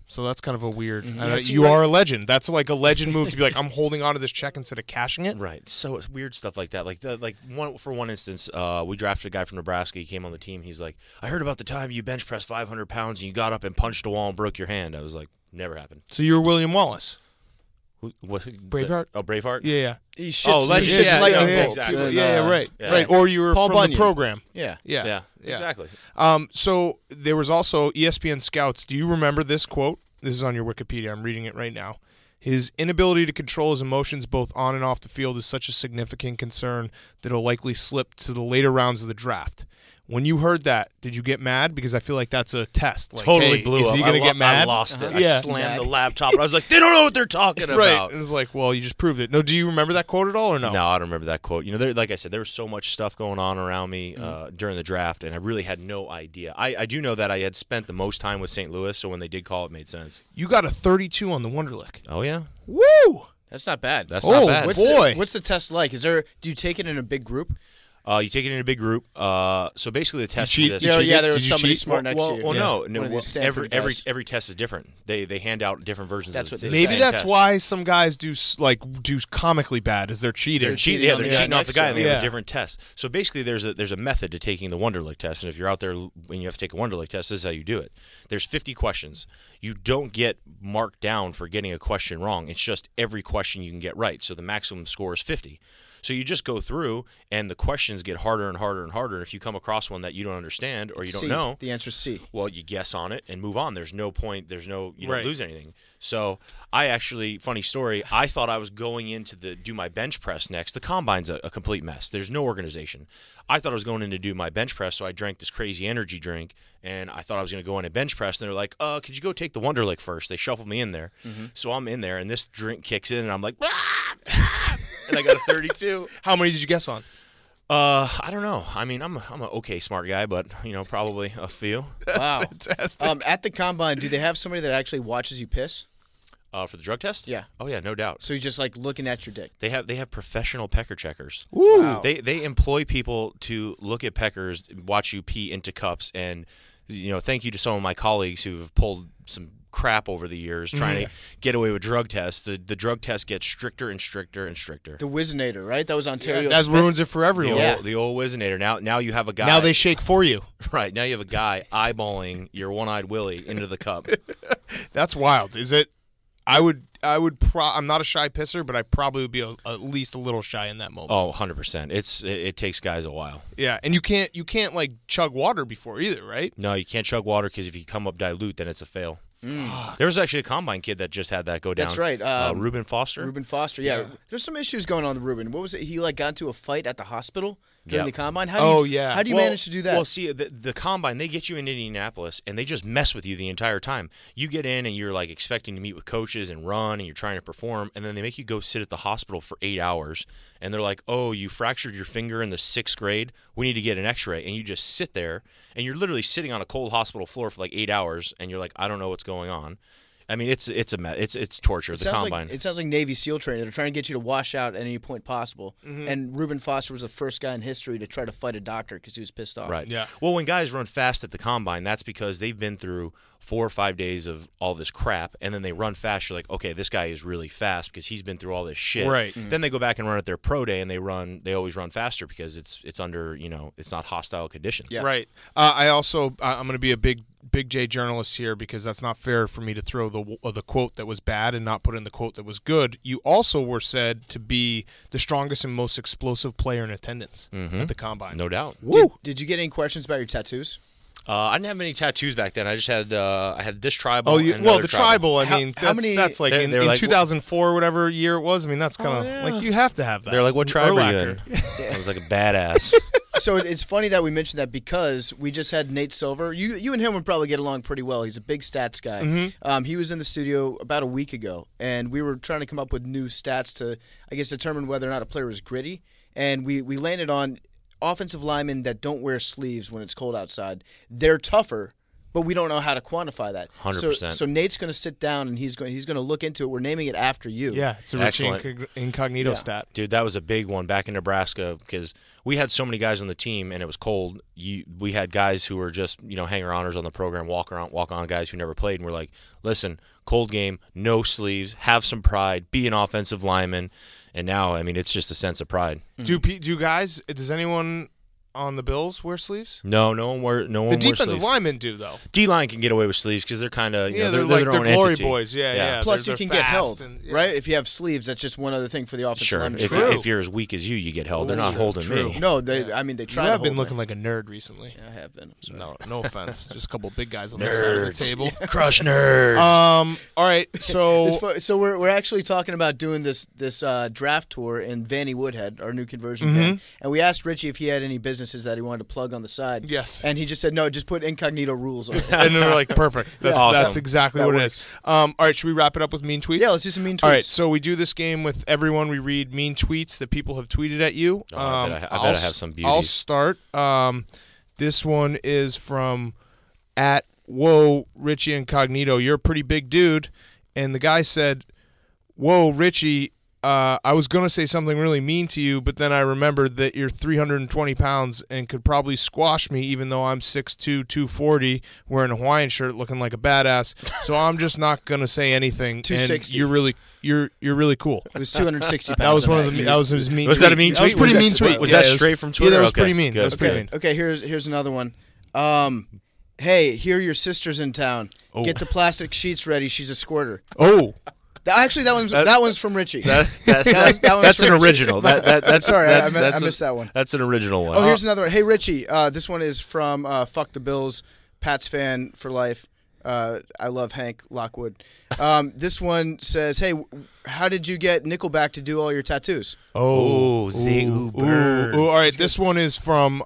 So that's kind of a weird.
Yeah, see,
you
like-
are a legend. That's like a legend move to be like, I'm holding on to this check instead of cashing it.
Right. So it's weird stuff like that. For one instance, we drafted a guy from Nebraska. He came on the team. He's like, I heard about the time you bench pressed 500 pounds and you got up and punched a wall and broke your hand. I was like, never happened.
So you're William Wallace.
Braveheart? Oh, Braveheart?
Yeah.
He shits,
legend,
he shits
yeah,
lightning
yeah,
bolts.
exactly.
and,
Yeah, right.
yeah.
Right. Or you were
Paul
from
Bunyan.
the program.
Yeah.
Yeah.
Exactly.
So there was also ESPN Scouts. Do you remember this quote? This is on your Wikipedia. I'm reading it right now. His inability to control his emotions both on and off the field is such a significant concern that it'll likely slip to the later rounds of the draft. When you heard that, did you get mad? Because I feel like that's a test. Like,
Totally
hey,
blew
is
up.
he going to get mad?
I lost it. I
Yeah.
slammed the laptop. And I was like, they don't know what they're talking about.
Right. It was like, well, you just proved it. No, do you remember that quote at all or no?
No, I don't remember that quote. Like I said, there was so much stuff going on around me
Mm-hmm.
during the draft, and I really had no idea. I do know that I had spent the most time with St. Louis, so when they did call, it made sense.
You got a 32 on the Wonderlic.
Oh, yeah?
Woo!
That's not bad.
That's not bad.
What's the test like? Do you take it in a big group?
You take it in a big group. So basically the test
cheat?
is
Did
this.
you
Yeah,
cheat?
there was
Did you
somebody
cheat?
smart next to you.
Well,
Yeah.
no.
One of these Stanford
Every
guys.
test is different. They hand out different versions
That's
of
what
the
they
same
Maybe that's
test.
why some guys do comically bad, is they're cheating.
They're cheating.
cheating
Yeah,
on
they're
the
cheating
guy
off the
next
guy,
to
and they
them.
have
Yeah.
a different test. So basically, there's a method to taking the Wonderlic test, and if you're out there when you have to take a Wonderlic test, this is how you do it. There's 50 questions. You don't get marked down for getting a question wrong. It's just every question you can get right. So the maximum score is 50. So you just go through, and the questions get harder and harder and harder. And if you come across one that you don't understand or you don't
C.
know,
The answer's C.
well, you guess on it and move on. There's no point. You don't
Right.
lose anything. So I actually, funny story, I thought I was going in to do my bench press next. The combine's a complete mess. There's no organization. I thought I was going in to do my bench press, so I drank this crazy energy drink, and I thought I was going to go in and bench press. And they're like, could you go take the Wonderlic first? They shuffled me in there. So I'm in there, and this drink kicks in, and I'm like, and I got a 32.
How many did you guess on?
I don't know. I mean, I'm an okay smart guy, but probably a few.
Wow.
Fantastic.
At the combine, do they have somebody that actually watches you piss?
For the drug test?
Yeah.
Oh yeah, no doubt.
So he's just like looking at your dick.
They have professional pecker checkers.
Wow.
They employ people to look at peckers, watch you pee into cups, and thank you to some of my colleagues who've pulled some crap over the years trying to get away with drug tests. The drug test gets stricter and stricter and stricter.
The Wizinator, right? That was Ontario.
That
Smith.
ruins it for everyone.
The old Wizinator. Now you have a guy.
Now they shake for you.
right now you have a guy eyeballing your one-eyed Willie into the cup.
That's wild. Is it? I'm not a shy pisser, but I probably would be at least a little shy in that moment.
Oh, 100%. It takes guys a while.
Yeah, and you can't like chug water before either, right?
No, you can't chug water because if you come up dilute, then it's a fail. There was actually a combine kid that just had that go down.
That's right.
Reuben Foster.
Reuben Foster, yeah. There's some issues going on with Reuben. What was it? He got into a fight at the hospital during
Yep.
the combine.
Oh, yeah.
How do you manage to do that?
Well, see, the combine, they get you in Indianapolis, and they just mess with you the entire time. You get in, and you're, like, expecting to meet with coaches and run, and you're trying to perform, and then they make you go sit at the hospital for 8 hours, and they're like, oh, you fractured your finger in the 6th grade? We need to get an x-ray. And you just sit there, and you're literally sitting on a cold hospital floor for, like, 8 hours, and you're like, I don't know what's going on. I mean, it's torture.
It
The
sounds
combine.
it sounds like Navy SEAL training. They're trying to get you to wash out at any point possible. And Reuben Foster was the first guy in history to try to fight a doctor because he was pissed off.
Right.
Yeah.
Well, when guys run fast at the combine, that's because they've been through 4 or 5 days of all this crap, and then they run fast. You're like, okay, this guy is really fast because he's been through all this shit.
Right.
Then they go back and run at their pro day, and they always run faster because it's under it's not hostile conditions.
Yeah.
Right. I'm going to be a big J journalist here because that's not fair for me to throw the quote that was bad and not put in the quote that was good. You also were said to be the strongest and most explosive player in attendance at the combine.
No doubt.
Did you get any questions about your tattoos?
I didn't have any tattoos back then. I just had I had this tribal.
Oh,
and
well,
another
the tribal. I
How-
mean,
how many-
that's like
They're
in
like-
2004, whatever year it was. I mean, that's kind of like you have to have that.
They're like, what tribe are you
Urlacher.
in? I was like a badass.
So it's funny that we mentioned that because we just had Nate Silver. You and him would probably get along pretty well. He's a big stats guy. He was in the studio about a week ago, and we were trying to come up with new stats to, I guess, determine whether or not a player is gritty. And we landed on offensive linemen that don't wear sleeves when it's cold outside. They're tougher but we don't know how to quantify that.
100%.
So Nate's going to sit down and he's going to look into it. We're naming it after you.
Yeah, it's a Richie
Excellent.
Incognito stat.
Dude, that was a big one back in Nebraska because we had so many guys on the team and it was cold. We had guys who were just, hanger-oners on the program, walk-on guys who never played, and we're like, listen, cold game, no sleeves, have some pride, be an offensive lineman. And now, I mean, it's just a sense of pride.
Do guys, does anyone on the Bills wear sleeves?
No one wears
The defensive
sleeves.
linemen do, though.
D-line can get away with sleeves because they're kind of,
Yeah,
they're
like
their
the
own
glory
entity.
boys. Yeah.
Plus,
They're
you can get
fast
held,
and-
right? If you have sleeves, that's just one other thing for the offensive
Sure.
lineman.
If you're as weak as you get held. They're not holding me.
No, they
You
try to
have been
hold
looking
me.
like a nerd recently.
Yeah, I have been. I'm sorry.
No offense. Just a couple big guys on the side of the table.
Crush nerds.
All right, so
So we're actually talking about doing this draft tour in Vanny Woodhead, our new conversion van, and we asked Richie if he had any businesses that he wanted to plug on the side.
Yes.
And he just said no, just put incognito rules on it.
and they're like, perfect. That's,
Awesome.
that's exactly
That
what
works.
it is. All right, should we wrap it up with mean tweets?
Yeah, let's do some mean tweets.
All right, so we do this game with everyone. We read mean tweets that people have tweeted at you.
Oh, I bet I have some
I'll
beauties.
start. This one is from @Whoa Richie Incognito. You're a pretty big dude, and the guy said, "Whoa Richie, I was gonna say something really mean to you, but then I remembered that you're 320 pounds and could probably squash me, even though I'm 6'2", 240, wearing a Hawaiian shirt, looking like a badass. So I'm just not gonna say anything.
260.
And you're really cool."
It was 260 pounds.
That was one of
on
the. That was his mean.
Was
tweet.
that a mean
That was
tweet?
pretty
Was
mean
that-
tweet.
was
Yeah,
that
it was-
straight from
Yeah,
Twitter?
that was
Okay,
pretty mean.
good.
That was pretty mean.
Okay, here's another one. Hey, here your sister's in town.
Oh.
Get the plastic sheets ready. She's a squirter.
Oh,
Actually, that one's from Richie.
That's
That one's
that's
from
an
Richie.
original. That's
Sorry,
that's,
I
that's
missed that one.
That's an original one.
Oh, here's another one. Hey, Richie. This one is from Fuck the Bills, Pats fan for life. I love Hank Lockwood. This one says, hey, how did you get Nickelback to do all your tattoos?
Oh, Zay
Ooh,
Uber.
all right, this one is from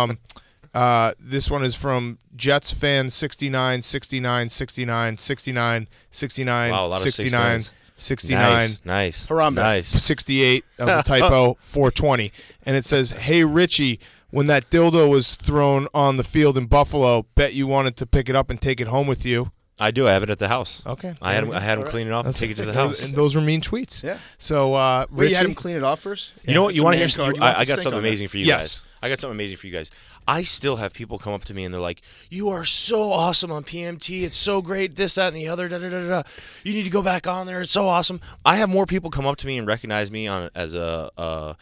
Jets fan 69 69 69 69 69
Wow, a lot of six
69
fans.
69
Nice.
Harambe.
Nice.
68. That was a typo. 420, and it says, "Hey Richie, when that dildo was thrown on the field in Buffalo, bet you wanted to pick it up and take it home with you."
I do. I have it at the house.
Okay,
I had him clean it off and take it to the house.
And those were mean tweets.
Yeah.
So,
Wait,
Richie,
you had him clean it off first?
You know what? You
Some
want to
man
hear
card.
something?
You want
I
the
got
stink
something
on there.
amazing for you
Yes.
guys. I got something amazing for you guys. I still have people come up to me and they're like, "You are so awesome on PMT. It's so great. This, that, and the other. Da da da da. You need to go back on there. It's so awesome." I have more people come up to me and recognize me as a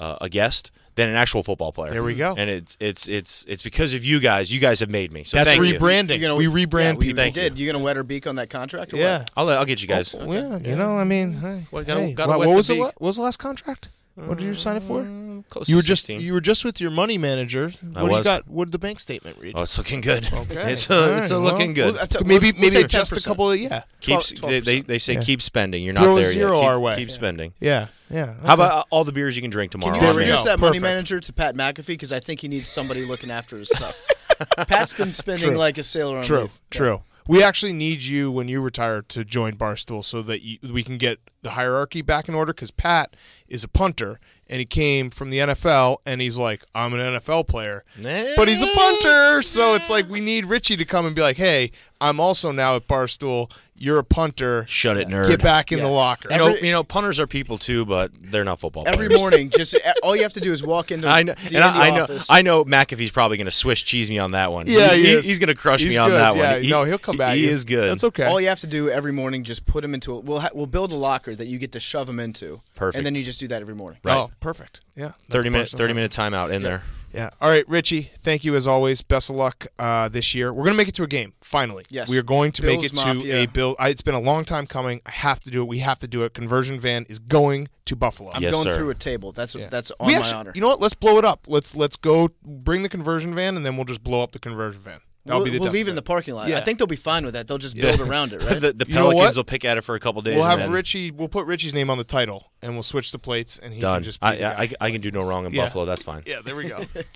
guest than an actual football player.
There we go.
And it's because of you guys. You guys have made me. So
that's
thank you.
rebranding.
You're gonna-
we rebrand
we
people.
Thank you.
did. You gonna wet her beak on that contract? Or
Yeah.
I'll get you guys.
Yeah, you know, I mean, hey,
What
hey,
gotta
what
wet
was
the
it?
beak.
What was the last contract? What did you sign it for?
Close
You
to
were just
16.
you were just with your money manager. What do you
was.
got? What did the bank statement read?
Oh, it's looking good.
Okay.
It's
All right,
looking good.
maybe
we'll take
just a
10%.
couple of yeah.
Keeps
12%.
they say
Yeah.
keep spending. You're
Throw
not
a
there
zero
yet. Keep,
our way.
keep spending.
Yeah.
How about all the beers you can drink tomorrow?
Can you
There we
introduce
go.
that money
Perfect.
manager to Pat McAfee? Because I think he needs somebody looking after his stuff. Pat's been spending
True.
like a sailor on
True.
leave.
True. We actually need you when you retire to join Barstool so that we can get the hierarchy back in order because Pat is a punter and he came from the NFL and he's like, I'm an NFL player, but he's a punter. So it's like we need Richie to come and be like, hey, I'm also now at Barstool. You're a punter.
Shut it, nerd.
Get back in the locker.
You know, punters are people too, but they're not football
Every
players.
morning, just all you have to do is walk into
I know,
the
and I
Indy
know,
office.
I know. McAfee's probably going to Swiss cheese me on that one.
Yeah, he is.
He's going to crush
He's
me on
good.
that
Yeah,
one.
no, he'll come back.
He is good.
That's okay.
All you have to do every morning, just put him into we'll build a locker that you get to shove him into.
Perfect.
And then you just do that every morning.
Right.
Oh, perfect. Yeah.
30 minute timeout in there.
Yeah. All right, Richie, thank you as always. Best of luck this year. We're going to make it to a game, finally.
Yes.
We are going to make
Bills
it to
Mafia.
a Bill. It's been a long time coming. I have to do it. We have to do it. Conversion van is going to Buffalo.
I'm
Yes,
going
sir.
through a table. That's
Yeah.
that's on
We
my
actually-
honor.
You know what? Let's blow it up. Let's go bring the conversion van, and then we'll just blow up the conversion van. That'll be the
we'll
death
leave it
of
in the parking lot.
Yeah.
I think they'll be fine with that. They'll just build around it, right?
The
You know what?
Pelicans will pick at it for a couple days.
We'll
and
have
then
Richie. We'll put Richie's name on the title, and we'll switch the plates, and he
done.
can just. Be the guy.
I can do no wrong in
Yeah.
Buffalo. That's fine.
Yeah, there we go.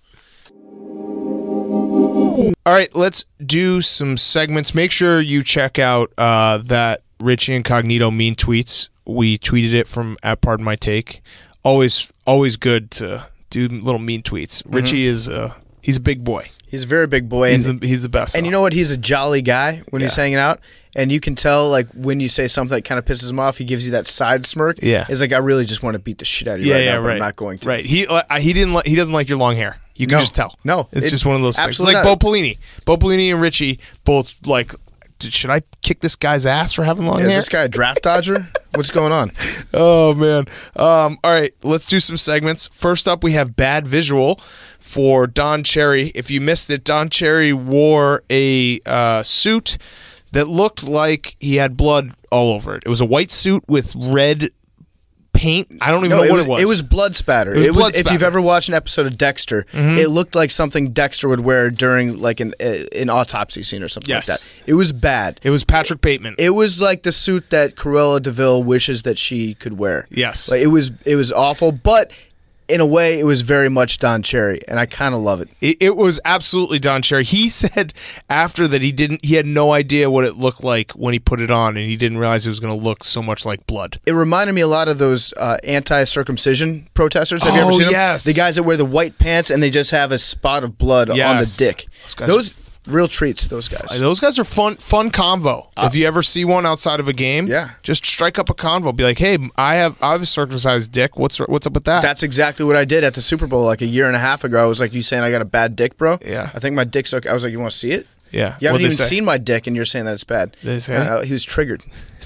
All right, let's do some segments. Make sure you check out that Richie Incognito mean tweets. We tweeted it from @PardonMyTake. Always good to do little mean tweets. Richie is he's a big boy.
He's a very big boy.
He's the best.
And you know what? He's a jolly guy when he's hanging out. And you can tell, like, when you say something that kind of pisses him off, he gives you that side smirk.
Yeah.
It's like, I really just want to beat the shit out of you now, but I'm not going to.
Right. He doesn't like your long hair. You can just tell.
No.
It's just one of those things. It's
absolutely
like
not.
Bo Pelini. Bo Pelini and Richie both like, should I kick this guy's ass for having long hair?
Is this guy a draft dodger? What's going on?
Oh, man. All right, let's do some segments. First up, we have Bad Visual for Don Cherry. If you missed it, Don Cherry wore a suit that looked like he had blood all over it. It was a white suit with red paint. I don't even know what it was.
It was blood spatter.
It was blood
If you've
spatter.
ever watched an episode of Dexter, it looked like something Dexter would wear during like an autopsy scene or something
Yes.
like that. It was bad.
It was Patrick Bateman.
It was like the suit that Cruella DeVille wishes that she could wear.
Yes.
Like, it was awful, but in a way, it was very much Don Cherry, and I kind of love it.
It was absolutely Don Cherry. He said after that he had no idea what it looked like when he put it on, and he didn't realize it was going to look so much like blood.
It reminded me a lot of those anti-circumcision protesters. Have you ever
Oh,
seen
yes.
them? The guys that wear the white pants and they just have a spot of blood on the
Yes.
dick.
Those guys
Those real treats, those guys.
Those guys are fun convo. If you ever see one outside of a game, just strike up a convo. Be like, hey, I have a circumcised dick. What's up with that?
That's exactly what I did at the Super Bowl like a year and a half ago. I was like, you saying I got a bad dick, bro?
Yeah.
I think my dick's okay. I was like, you want to see it?
Yeah.
You haven't
What'd they
even
say?
seen my dick, and you're saying that it's bad.
They say?
He was triggered.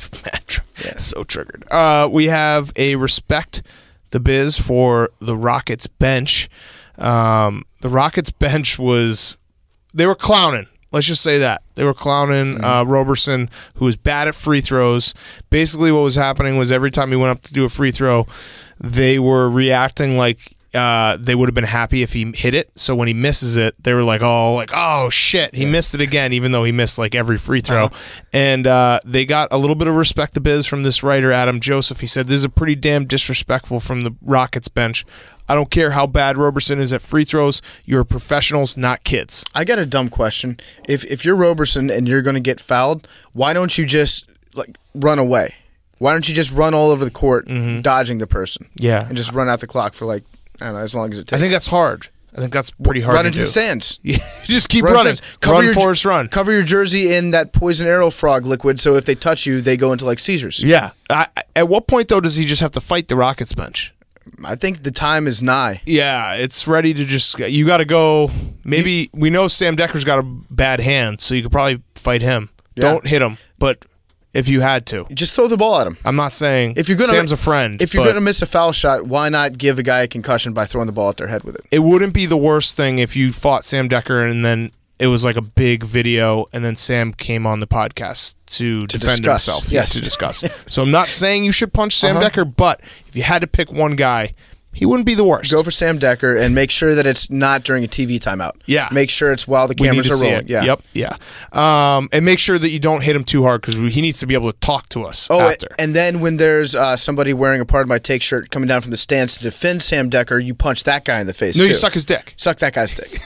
So triggered. We have a Respect the Biz for the Rockets bench. The Rockets bench they were clowning. Let's just say that. They were clowning Roberson, who was bad at free throws. Basically what was happening was every time he went up to do a free throw, they were reacting like they would have been happy if he hit it. So when he misses it, they were like, oh shit, he missed it again, even though he missed like every free throw. And they got a little bit of Respect the Biz from this writer, Adam Joseph. He said, this is a pretty damn disrespectful from the Rockets bench. I don't care how bad Roberson is at free throws. You're professionals, not kids.
I got a dumb question. If you're Roberson and you're going to get fouled, why don't you just like run away? Why don't you just run all over the court, dodging the person?
Yeah.
And just run out the clock for like, I don't know, as long as it takes.
I think that's hard. I think that's pretty hard
run
to
into
do.
the stands.
Yeah, just keep
Run
running.
stands. Cover
Forrest, run.
Cover your jersey in that poison arrow frog liquid, so if they touch you, they go into like seizures.
Yeah. At what point, though, does he just have to fight the Rockets bench?
I think the time is nigh.
Yeah, it's ready to just... You got to go... Maybe... We know Sam Decker's got a bad hand, so you could probably fight him.
Yeah.
Don't hit him, but if you had to.
Just throw the ball at him.
I'm not saying
If you're gonna,
Sam's a friend.
If you're
but
going to miss a foul shot, why not give a guy a concussion by throwing the ball at their head with it?
It wouldn't be the worst thing if you fought Sam Decker and then it was like a big video and then Sam came on the podcast to defend
discuss.
himself.
Yes.
To discuss. So I'm not saying you should punch Sam Decker, but if you had to pick one guy, he wouldn't be the worst.
Go for Sam Decker and make sure that it's not during a TV timeout.
Yeah.
Make sure it's while the
We need
cameras
to
are
see
rolling.
it.
Yeah.
Yep. Yeah. And make sure that you don't hit him too hard because he needs to be able to talk to us after.
And then when there's somebody wearing a Part of My Take shirt coming down from the stands to defend Sam Decker, you punch that guy in the face.
No,
too.
you suck his dick.
Suck that guy's dick.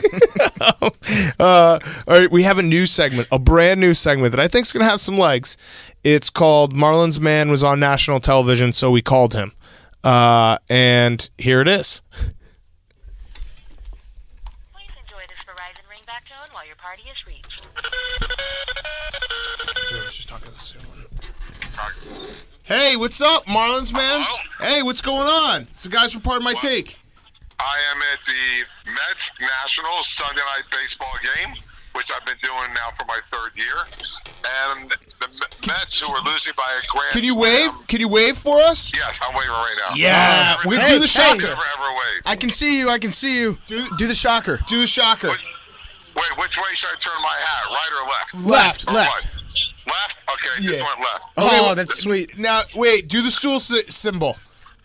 All right, we have a new segment, a brand new segment that I think is going to have some legs. It's called Marlins Man was on national television, so we called him. And here it is.
Please enjoy this Verizon ringback tone while your party is reached.
Hey, what's up, Marlins Man?
Hello?
Hey, what's going on? It's the guys from Part of My Take.
I am at the Mets Nationals Sunday Night Baseball game, which I've been doing now for my third year. And the Mets, who are losing by a grand
Can you
slam-
wave? Can you wave for us?
Yes, I'm waving right now.
Yeah, we
Never-
do the shocker.
Never ever wave.
I can see you. I can see you. Do the shocker.
Do the shocker.
Wait, which way should I turn my hat? Right or left?
Left,
Or
left.
what? Left? Okay, just
Yeah.
went left.
Oh, that's sweet.
Now, wait, do the stool symbol.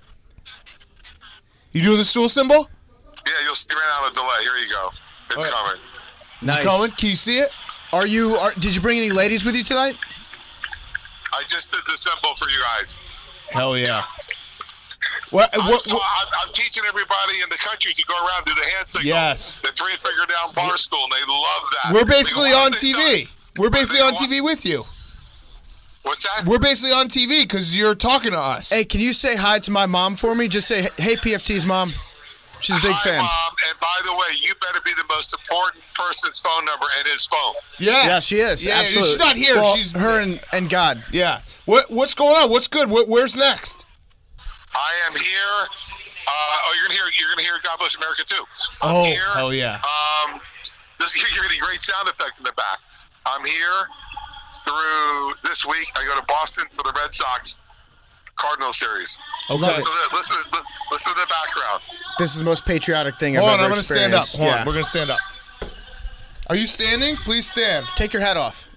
You doing the stool symbol?
Yeah, you'll see right on the delay. Here you go. It's coming.
Nice.
Colin, can you see it?
Did you bring any ladies with you tonight?
I just did the symbol for you guys.
Hell yeah. What?
I'm teaching everybody in the country to go around and do the hand signal.
Yes.
The three-finger down bar stool, and they love that.
We're basically
They go,
on
"What have they
TV.
done?"
We're basically on
What?
TV with you.
What's that?
We're basically on TV because you're talking to us.
Hey, can you say hi to my mom for me? Just say, hey, PFT's mom. She's a big
Hi,
fan.
Mom. And by the way, you better be the most important person's phone number in his phone.
Yeah, she is.
Yeah,
absolutely.
she's not here.
Well,
She's
her and God.
Yeah. What's going on? What's good? Where's next?
I am here. You're gonna hear God Bless America too.
Oh,
I'm here.
hell yeah.
You're getting a great sound effect in the back. I'm here through this week. I go to Boston for the Red Sox Cardinal series.
Okay.
Listen to the background.
This is the most patriotic thing
Hold
I've
on,
ever
I'm going to stand up.
experienced.
Hold
Yeah.
on, we're going to stand up. Are you standing? Please stand.
Take your hat off.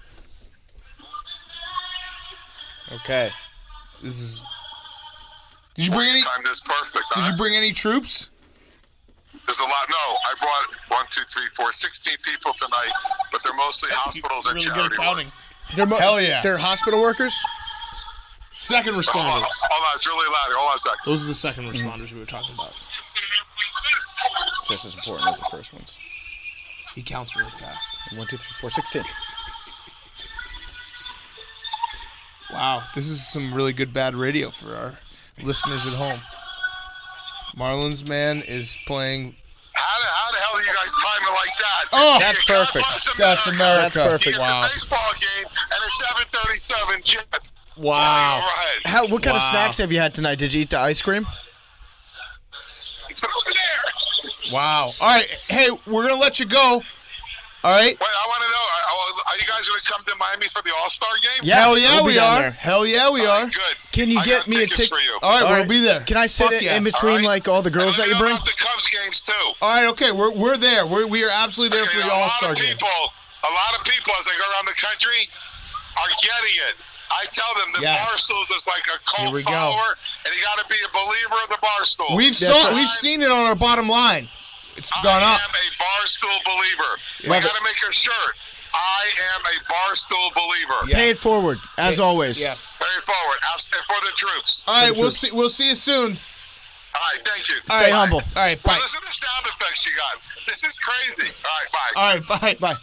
Okay.
This is. Did you bring any?
Time this perfect.
Did you bring any troops?
There's a lot. No, I brought 16 people tonight, but they're mostly hospitals and
Really good
charity
counting.
work.
Hell yeah.
They're hospital workers?
Second
Hold
responders.
on, it's really loud. Hold on a second.
Those are the second responders we were talking about.
Just as important as the first ones.
He counts really fast.
1, 2, 3, 4, 16.
Wow, this is some really good bad radio for our listeners at home. Marlins man is playing.
How the hell are you guys timing like that?
Oh,
that's
God
perfect.
bless
That's America.
That's perfect.
You get
Wow.
the baseball game and a 7:37 jet.
Wow.
All right.
What kind of
Wow.
snacks have you had tonight? Did you eat the ice cream?
It's over there.
Wow. All right. Hey, we're going to let you go. All right.
Wait, I want to know, are you guys going to come to Miami for the All-Star game?
Yeah.
Hell yeah,
we'll be
we
down
are.
there.
Hell yeah, we are.
Good.
Can you
I
get
got
me a
tickets
ticket?
for you.
All right,
All
we'll
right.
be there.
Can I sit
Fuck yes.
in between
All right.
like all the girls that
And
you
let me
bring?
know about the Cubs games too.
All right, okay, we're there. We are absolutely there
Okay,
for the All-Star game.
A lot of people, as they go around the country, are getting it. I tell them the
Yes.
Barstools is like a
Here
cult
we go.
follower, and you got to be a believer of the Barstool.
We've seen it on our bottom line. It's gone up.
I am a Barstool believer. We
Love
got to make a shirt. I am a Barstool believer.
Yeah.
Pay it forward, as always.
Yes.
Very forward. And for the troops.
All right, we'll see you soon.
All right, thank you.
All
Stay
right.
humble.
All right, bye.
Well, listen to the sound effects you got. This is crazy. All right, bye.
All right, bye.
Bye.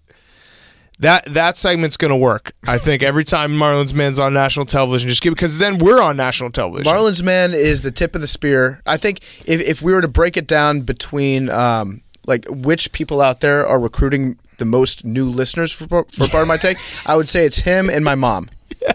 That segment's gonna work. I think every time Marlins man's on national television, because then we're on national television.
Marlins man is the tip of the spear. I think if we were to break it down between like which people out there are recruiting the most new listeners for part of my take, I would say it's him and my mom.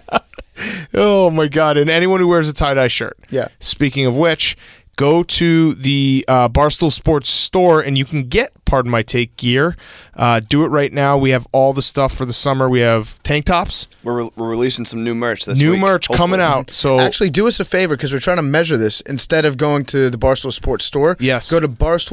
Oh my God! And anyone who wears a tie-dye shirt.
Yeah.
Speaking of which, go to the Barstool Sports store and you can get Pardon My Take gear. Do it right now. We have all the stuff for the summer. We have tank tops.
We're releasing some new merch this
New
week,
merch coming
hopefully.
out. So
Actually, do us a favor because we're trying to measure this. Instead of going to the Barstool Sports store,
Yes.
go to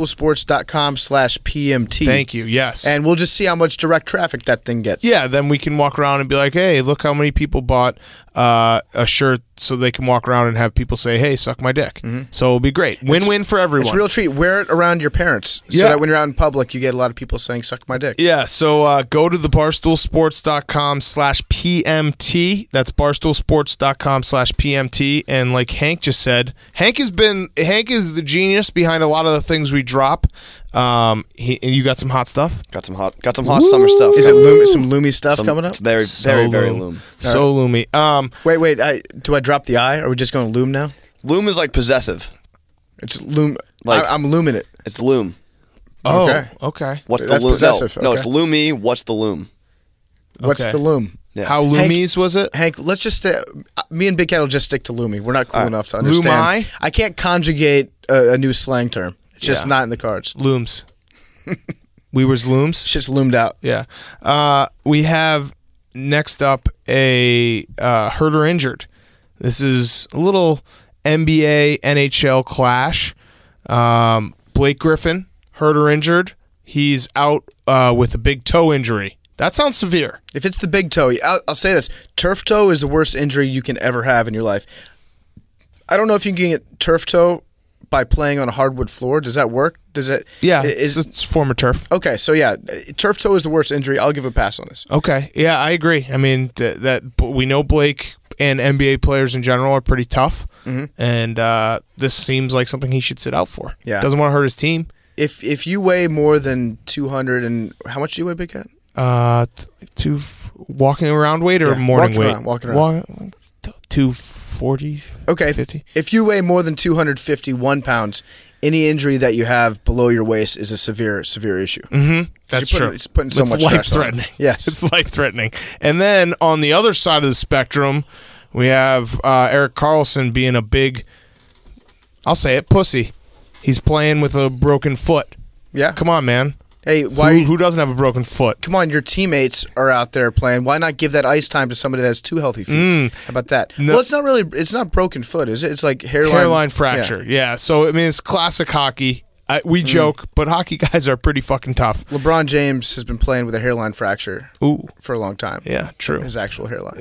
barstoolsports.com/PMT.
thank you. Yes.
And we'll just see how much direct traffic that thing gets.
yeah, then we can walk around and be like, hey, look how many people bought a shirt, so they can walk around and have people say, hey, suck my dick. So it'll be great. Win-win for everyone.
It's a real treat. Wear it around your parents so
Yeah.
that when you're out in public, you get a lot of people saying, suck my dick.
Yeah, so go to the barstoolsports.com/PMT. That's barstoolsports.com/PMT. And like Hank just said, Hank is the genius behind a lot of the things we drop. And you got some hot stuff?
Got some hot summer stuff.
Is it some Loomy stuff coming up?
Very,
So
very, very
loom.
loom.
So loomy.
Wait. Do I drop the I? Or are we just going loom now?
Loom is like possessive.
It's loom.
Like-
I'm looming it.
It's loom.
Oh, okay.
What's the
That's
loom?
possessive,
No,
okay.
it's loomy. What's the loom?
What's
Okay.
the loom?
Yeah.
How loomies was it?
Hank, let's just me and Big Cat will just stick to loomy. We're not cool enough to understand.
Loom-I?
I can't conjugate a new slang term. It's just
Yeah.
not in the cards.
Looms. Weaver's looms.
Shit's loomed out.
Yeah. We have next up a hurt or injured. This is a little NBA NHL clash. Blake Griffin, hurt or injured. He's out with a big toe injury. That sounds severe.
If it's the big toe, I'll say this. Turf toe is the worst injury you can ever have in your life. I don't know if you can get turf toe by playing on a hardwood floor. Does that work? Does it?
Yeah,
Is,
it's former turf.
okay, so yeah, turf toe is the worst injury. I'll give a pass on this.
Okay, yeah, I agree. I mean, that we know Blake and NBA players in general are pretty tough, and this seems like something he should sit out for.
Yeah.
Doesn't want to hurt his team.
If you weigh more than 200 and how much do you weigh, Big Cat?
To walking around weight or
Yeah,
morning
walking
weight?
around, walking around.
240.
Okay,
50.
if you weigh more than 251 pounds, any injury that you have below your waist is a severe issue.
Mm-hmm. That's true.
It's putting so
it's
much stress on it.
life-threatening.
Yes.
It's life-threatening. And then on the other side of the spectrum, we have Erik Karlsson being a big, I'll say it, pussy. He's playing with a broken foot.
Yeah.
Come on, man.
Hey, why?
Who doesn't have a broken foot?
Come on, your teammates are out there playing. Why not give that ice time to somebody that has 2 healthy feet? How about that?
No.
Well, it's not broken foot, is it? It's like hairline
fracture. Yeah. So I mean, it's classic hockey. We joke, but hockey guys are pretty fucking tough.
LeBron James has been playing with a hairline fracture for a long time.
Yeah, true.
His actual hairline.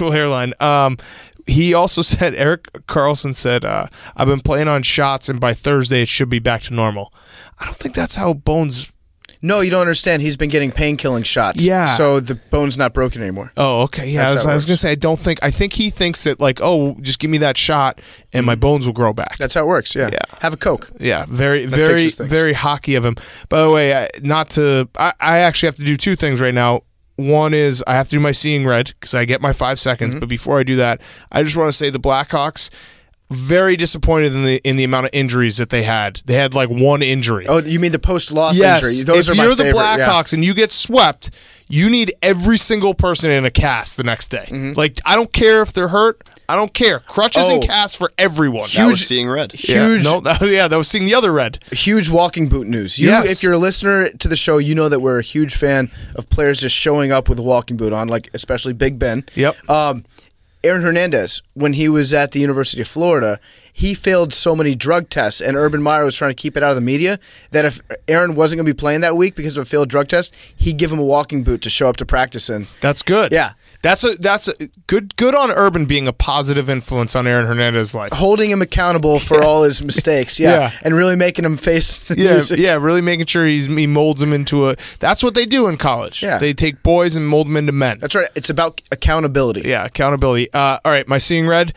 He also said, Erik Karlsson said, I've been playing on shots, and by Thursday it should be back to normal. I don't think that's how Bones...
No, you don't understand. He's been getting pain-killing shots.
Yeah.
So the bone's not broken anymore.
Oh, okay. Yeah, I was going to say, I think he thinks that, like, oh, just give me that shot and my bones will grow back.
That's how it works, yeah. Have a Coke.
Yeah, very hockey of him. By the way, I actually have to do 2 things right now. One is I have to do my Seeing Red because I get my 5 seconds. But before I do that, I just want to say the Blackhawks, very disappointed in the amount of injuries that they had. They had like 1 injury.
Oh, you mean the post-loss
yes.
injury? Those
if
are my
you're the
favorite,
Blackhawks and you get swept, you need every single person in a cast the next day. Like, I don't care if they're hurt. I don't care. Crutches and casts for everyone.
That was Seeing Red.
Huge.
That was Seeing the Other Red.
Huge walking boot news.
Yes.
If you're a listener to the show, you know that we're a huge fan of players just showing up with a walking boot on, like especially Big Ben.
Yep.
Aaron Hernandez, when he was at the University of Florida, he failed so many drug tests, and Urban Meyer was trying to keep it out of the media, that if Aaron wasn't going to be playing that week because of a failed drug test, he'd give him a walking boot to show up to practice in.
That's good.
Yeah.
That's a good on Urban being a positive influence on Aaron Hernandez's life.
Holding him accountable for all his mistakes, and really making him face the music.
Yeah, really making sure he molds him into a... That's what they do in college.
Yeah.
They take boys and mold them into men.
That's right. It's about accountability.
Yeah, accountability. All right, my Seeing Red...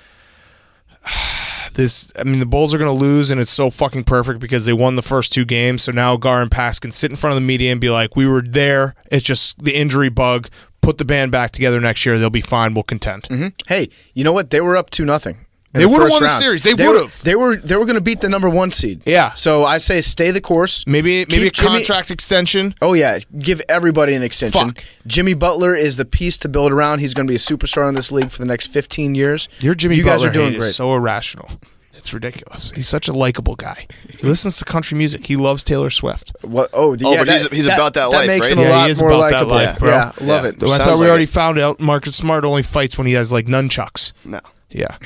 the Bulls are going to lose, and it's so fucking perfect because they won the first 2 games. So now Gar and Pax can sit in front of the media and be like, we were there. It's just the injury bug. Put the band back together next year. They'll be fine. We'll contend.
Hey, you know what? They were up 2-0.
They would have won the series. They would have.
They were going to beat the number 1 seed.
Yeah.
So I say stay the course.
Maybe a contract extension.
Oh yeah, give everybody an extension.
Fuck.
Jimmy Butler is the piece to build around. He's going to be a superstar in this league for the next 15 years.
Your Jimmy
you
Butler
guys are doing
hate
great.
is so irrational. It's ridiculous. He's such a likable guy. He listens to country music. He loves Taylor Swift.
What? Oh,
but he's about that life,
That makes
right?
him a
Yeah,
lot
he is
more
about that
likable.
life, bro.
Yeah, love it.
I thought
Sounds
we
like
already
it.
found out Marcus Smart only fights when he has like nunchucks.
No.
Yeah.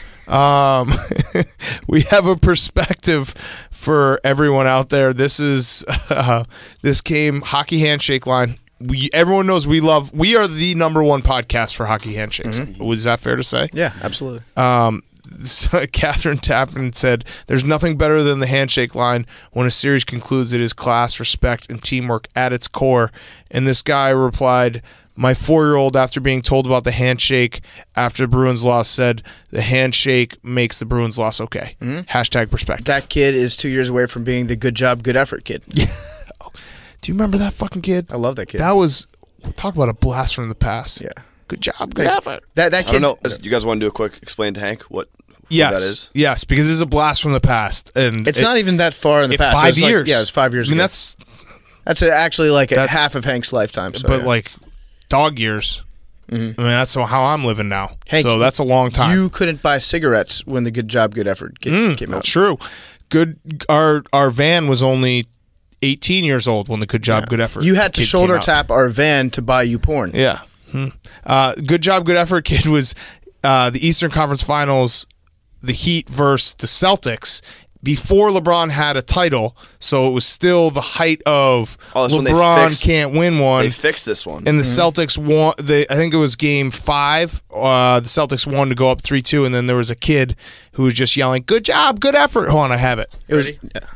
We have a perspective for everyone out there. This is this came Hockey Handshake Line. Everyone knows we are the number 1 podcast for hockey handshakes. Was that fair to say?
Yeah, absolutely.
Catherine Tappan said, "There's nothing better than the handshake line. When a series concludes, it is class, respect, and teamwork at its core." And this guy replied, "My 4-year-old, after being told about the handshake after the Bruins loss, said the handshake makes the Bruins loss okay." Hashtag perspective.
That kid is 2 years away from being the good job, good effort kid.
Yeah. Do you remember that fucking kid?
I love that kid.
That was, talk about a blast from the past.
Yeah.
Good job, good effort.
That kid.
I don't know. You guys want to do a quick explain to Hank what
Yes,
that is?
yes, because it's a blast from the past, and
It's not even that far in the past.
5
It's like-
years.
yeah, it's 5 years
I mean,
ago. That's actually like
That's-
half of Hank's lifetime. So
but
yeah.
like dog years. I mean, that's how I'm living now.
Hank,
so that's a long time.
You couldn't buy cigarettes when the good job, good effort came out.
True. Good. Our van was only 18 years old when the Good Job, Good Effort.
You had to
kid
shoulder
came out.
tap our van to buy you porn.
Yeah. Good Job, Good Effort kid was the Eastern Conference Finals, the Heat versus the Celtics before LeBron had a title, so it was still the height of LeBron can't win one.
They fixed this one.
And the Celtics won. I think it was Game 5. The Celtics won to go up 3-2, and then there was a kid who was just yelling, "Good job, good effort." Hold on, I have it.
It was.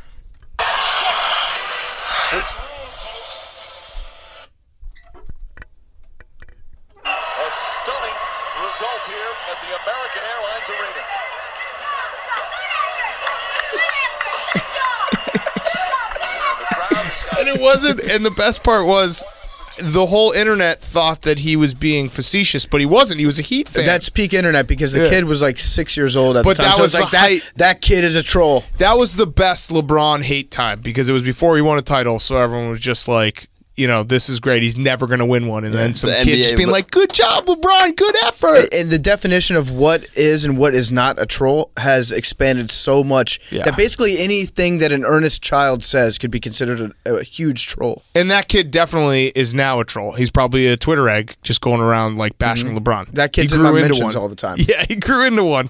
A stunning result here at the American Airlines Arena.
And it wasn't. And the best part was, the whole internet thought that he was being facetious, but he wasn't. He was a Heat fan.
That's peak internet because the kid was like 6 years old at
But
the time.
that
So
was
it's like
the height-
that kid is a troll.
That was the best LeBron hate time because it was before he won a title, so everyone was just like, this is great. He's never going to win one. And then some
The
kid
NBA
just being like, good job, LeBron. Good effort.
And the definition of what is and what is not a troll has expanded so much that basically anything that an earnest child says could be considered a huge troll.
And that kid definitely is now a troll. He's probably a Twitter egg just going around like bashing LeBron.
That kid's
He
in my
grew into
mentions
one.
all the time.
Yeah, he grew into one.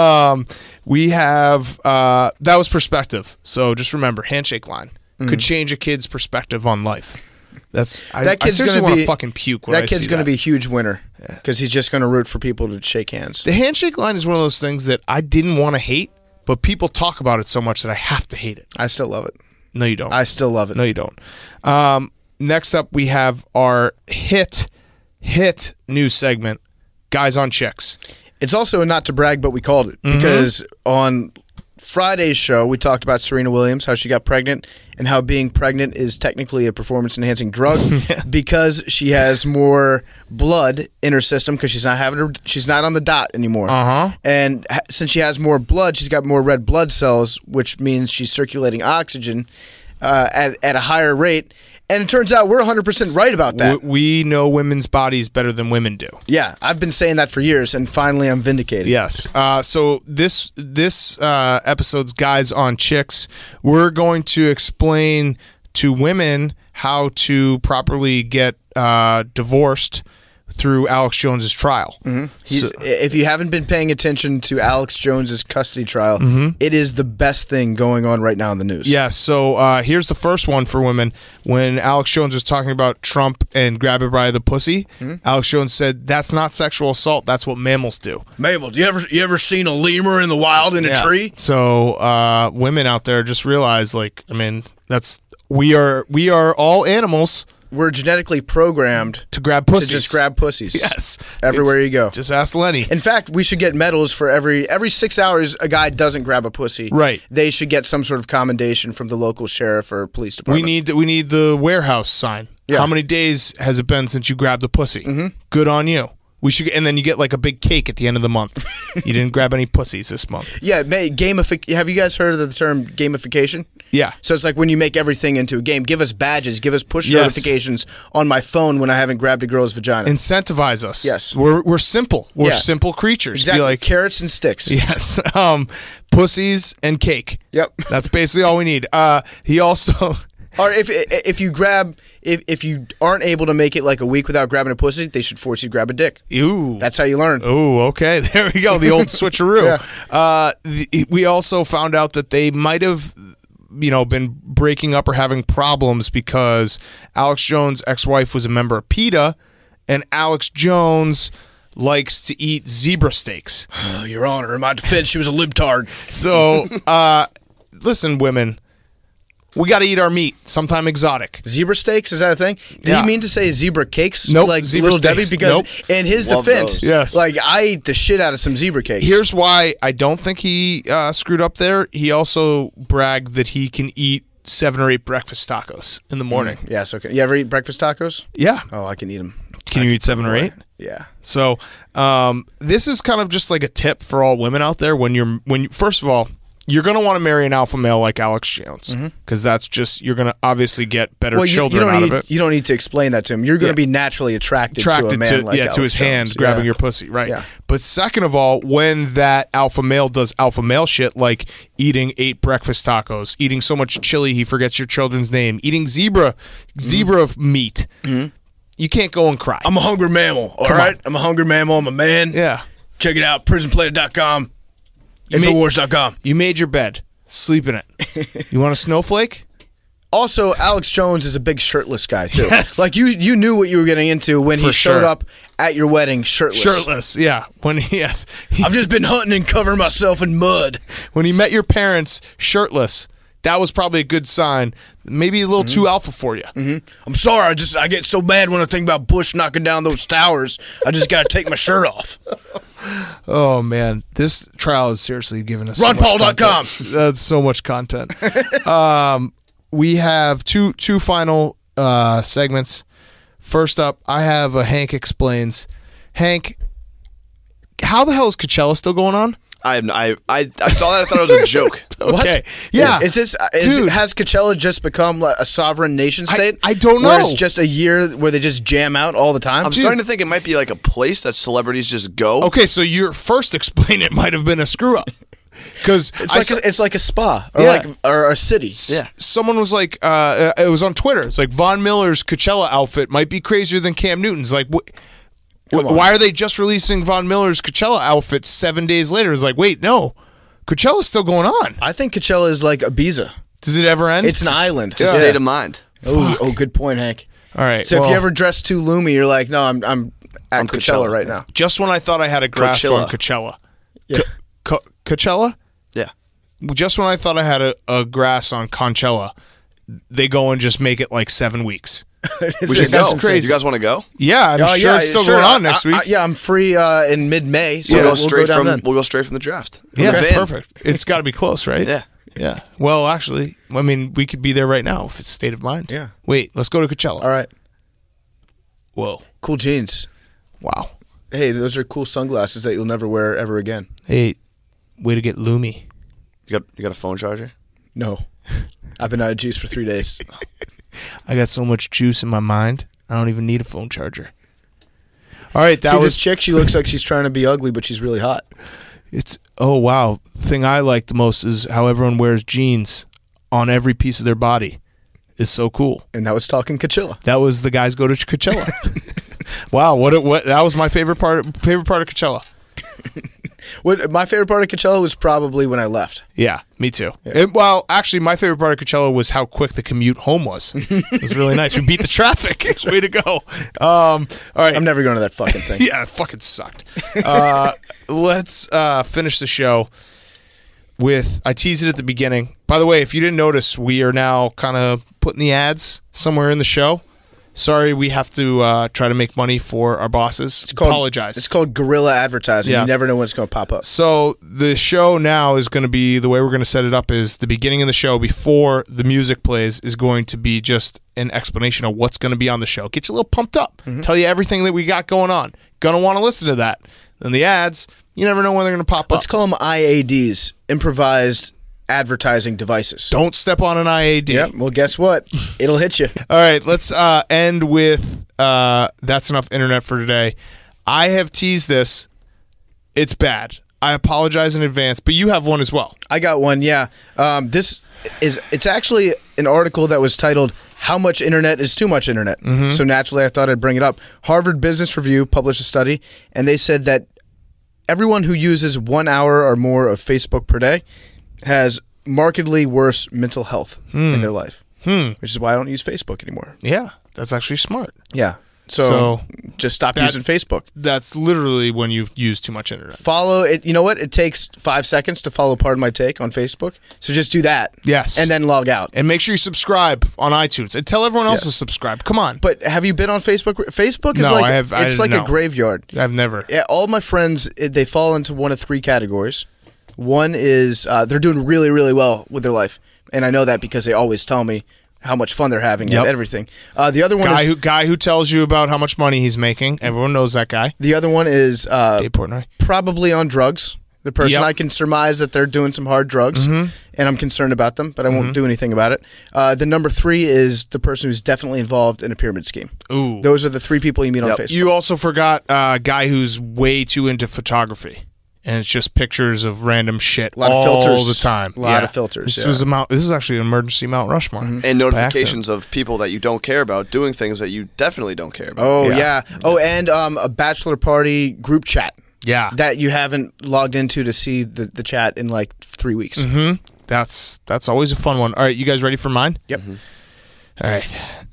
We have, that was perspective. So just remember, handshake line could change a kid's perspective on life. I seriously want to fucking puke when I see
that kid's going to be a huge winner because he's just going to root for people to shake hands.
The handshake line is one of those things that I didn't want to hate, but people talk about it so much that I have to hate it.
I still love it.
No, you don't.
I still love it.
No, you don't. Next up, we have our hit news segment, Guys on Chicks.
It's also a not to brag, but we called it because on Friday's show, we talked about Serena Williams, how she got pregnant, and how being pregnant is technically a performance-enhancing drug because she has more blood in her system because she's not on the dot anymore. And since she has more blood, she's got more red blood cells, which means she's circulating oxygen at a higher rate. And it turns out we're 100% right about that.
We know women's bodies better than women do.
Yeah, I've been saying that for years, and finally I'm vindicated.
Yes. So this episode's Guys on Chicks, we're going to explain to women how to properly get divorced through Alex Jones's trial.
If you haven't been paying attention to Alex Jones's custody trial, it is the best thing going on right now in the news.
Yeah, so here's the first one for women. When Alex Jones was talking about Trump and grabbing by the pussy, Alex Jones said, that's not sexual assault, that's what mammals do.
Mammals, you ever seen a lemur in the wild in a tree?
So women out there just realize, we are all animals.
We're genetically programmed
to grab pussies.
To just grab pussies.
Yes.
Everywhere you go.
Just ask Lenny.
In fact, we should get medals for every 6 hours a guy doesn't grab a pussy.
Right.
They should get some sort of commendation from the local sheriff or police department.
We need the warehouse sign.
Yeah.
How many days has it been since you grabbed a pussy? Good on you. We should, and then you get like a big cake at the end of the month. You didn't grab any pussies this month.
Yeah, have you guys heard of the term gamification?
Yeah.
So it's like when you make everything into a game. Give us badges. Give us push notifications on my phone when I haven't grabbed a girl's vagina.
Incentivize us.
Yes.
We're simple. We're simple creatures.
Exactly.
Be like
carrots and sticks.
Yes. Pussies and cake.
Yep.
That's basically all we need. He also...
Or if you aren't able to make it like a week without grabbing a pussy, they should force you to grab a dick.
Ooh.
That's how you learn.
Oh, okay. There we go. The old switcheroo. We also found out that they might have been breaking up or having problems because Alex Jones' ex-wife was a member of PETA, and Alex Jones likes to eat zebra steaks.
Your Honor, in my defense, she was a libtard.
So, listen, women, we got to eat our meat, sometime exotic.
Zebra steaks, is that a thing? Did he mean to say zebra cakes?
Nope,
like
zebra
Little
steaks.
Debbie? Because in his
Love
defense,
those.
I ate the shit out of some zebra cakes.
Here's why I don't think he screwed up there. He also bragged that he can eat 7 or 8 breakfast tacos in the morning.
Yes, okay. You ever eat breakfast tacos?
Yeah.
Oh, I can eat them.
Can you eat 7 or 8?
Yeah.
So this is kind of just like a tip for all women out there. When you first of all, you're going to want to marry an alpha male like Alex Jones because that's just, you're going to obviously get better children out of it.
You don't need to explain that to him. You're going to be naturally attracted to a man like Alex
to his
Jones.
hand grabbing your pussy, right?
Yeah.
But second of all, when that alpha male does alpha male shit like eating 8 breakfast tacos, eating so much chili he forgets your children's name, eating zebra meat, you can't go and cry.
I'm a hungry mammal, all right? I'm a hungry mammal. I'm a man.
Yeah.
Check it out, prisonplanet.com. Infowars.com.
You made your bed. Sleep in it. You want a snowflake?
Also, Alex Jones is a big shirtless guy, too.
Yes.
Like, you knew what you were getting into when he showed up at your wedding shirtless.
Shirtless, yeah.
I've just been hunting and covering myself in mud.
When he met your parents shirtless, that was probably a good sign. Maybe a little too alpha for you.
I'm sorry. I get so mad when I think about Bush knocking down those towers. I just got to take my shirt off.
Oh, man. This trial is seriously giving us
RonPaul.com.
That's so much content. We have two final segments. First up, I have a Hank Explains. Hank, how the hell is Coachella still going on?
I saw that. I thought it was a joke.
Okay. Yeah.
Is this
Dude.
has Coachella just become like a sovereign nation state?
I don't
Where
know.
it's just a year where they just jam out all the time?
I'm starting to think it might be like a place that celebrities just go.
Okay, so your first explain it might have been a screw up. Because
It's like a spa or
Yeah.
or a city.
Yeah.
someone was like, it was on Twitter. It's like Von Miller's Coachella outfit might be crazier than Cam Newton's. Like, why are they just releasing Von Miller's Coachella outfit 7 days later? It's like, wait, no, Coachella's still going on.
I think Coachella is like Ibiza.
Does it ever end?
It's an island.
It's a state of mind.
Oh, good point, Hank.
All right.
So if
well,
you ever dress too loomy, you're like, no, I'm at
I'm
Coachella
Coachella,
right
yeah.
now.
just when I thought I had a grasp
Coachella.
on Coachella,
Yeah.
Coachella.
Yeah.
Just when I thought I had a grasp on Conchella, they go and just make it like 7 weeks.
We should
that's
go.
crazy.
You guys want to go?
Yeah, I'm sure it's still going on next week.
yeah, I'm free in mid-May, so
We'll go
we'll
straight
go down
from
then.
we'll go straight from the draft.
Yeah,
The van.
perfect. It's got to be close, right?
Yeah.
Yeah. Well, actually, I mean, we could be there right now if it's state of mind.
Yeah.
Wait, let's go to Coachella.
All right.
Whoa.
Cool jeans.
Wow.
Hey, those are cool sunglasses that you'll never wear ever again.
Hey, way to get loomy.
You got a phone charger?
No. I've been out of juice for 3 days.
I got so much juice in my mind, I don't even need a phone charger. All right, that
See,
was
this chick, she looks like she's trying to be ugly, but she's really hot.
It's oh wow. The thing I like the most is how everyone wears jeans on every piece of their body. It's so cool.
And that was talking Coachella.
That was the guys go to Coachella. Wow, what that was my favorite part of Coachella.
What my favorite part of Coachella was probably when I left.
Yeah, me too. Well, actually, my favorite part of Coachella was how quick the commute home was. It was really nice. We beat the traffic. Way to go. All right.
I'm never going to that fucking thing.
Yeah, it fucking sucked. Let's finish the show with, I teased it at the beginning. By the way, if you didn't notice, we are now kind of putting the ads somewhere in the show. Sorry, we have to try to make money for our bosses. Apologize.
It's called guerrilla advertising.
Yeah.
You never know when it's going to pop up.
So the show now is going to be, the way we're going to set it up is the beginning of the show before the music plays is going to be just an explanation of what's going to be on the show. Get you a little pumped up. Tell you everything that we got going on. Going to want to listen to that. Then the ads, you never know when they're going to pop
Let's
up.
call them IADs, improvised advertising devices.
Don't step on an IAD.
Yep. Well, guess what? It'll hit you.
All right, let's end with That's Enough Internet for today. I have teased this. It's bad. I apologize in advance, but you have one as well.
I got one, yeah. It's actually an article that was titled "How Much Internet is Too Much Internet?" So naturally I thought I'd bring it up. Harvard Business Review published a study, and they said that everyone who uses 1 hour or more of Facebook per day has markedly worse mental health in their life, which is why I don't use Facebook anymore.
Yeah, that's actually smart.
Yeah. So just stop using Facebook.
That's literally when you use too much internet.
Follow it. You know what? It takes 5 seconds to follow Pardon My Take on Facebook. So just do that.
Yes.
And then log out.
And make sure you subscribe on iTunes. And tell everyone else to subscribe. Come on.
But have you been on Facebook? Facebook is
No,
like
I have-
it's like
no.
a graveyard.
I've never.
Yeah, all my friends, they fall into one of 3 categories. One is they're doing really, really well with their life. And I know that because they always tell me how much fun they're having and everything. The other one is...
Guy who tells you about how much money he's making. Everyone knows that guy.
The other one is
Dave Portnoy.
probably on drugs. The person, I can surmise that they're doing some hard drugs, and I'm concerned about them, but I won't do anything about it. The number 3 is the person who's definitely involved in a pyramid scheme.
Ooh.
Those are the 3 people you meet on Facebook.
You also forgot a guy who's way too into photography. And it's just pictures of random shit
A lot of
all
filters.
the time.
A lot of filters,
This
yeah.
was this is actually an emergency Mount Rushmore.
And notifications of people that you don't care about doing things that you definitely don't care about.
Oh, yeah. Oh, and a bachelor party group chat.
Yeah.
That you haven't logged into to see the chat in like 3 weeks.
That's always a fun one. All right, you guys ready for mine?
Yep.
All right.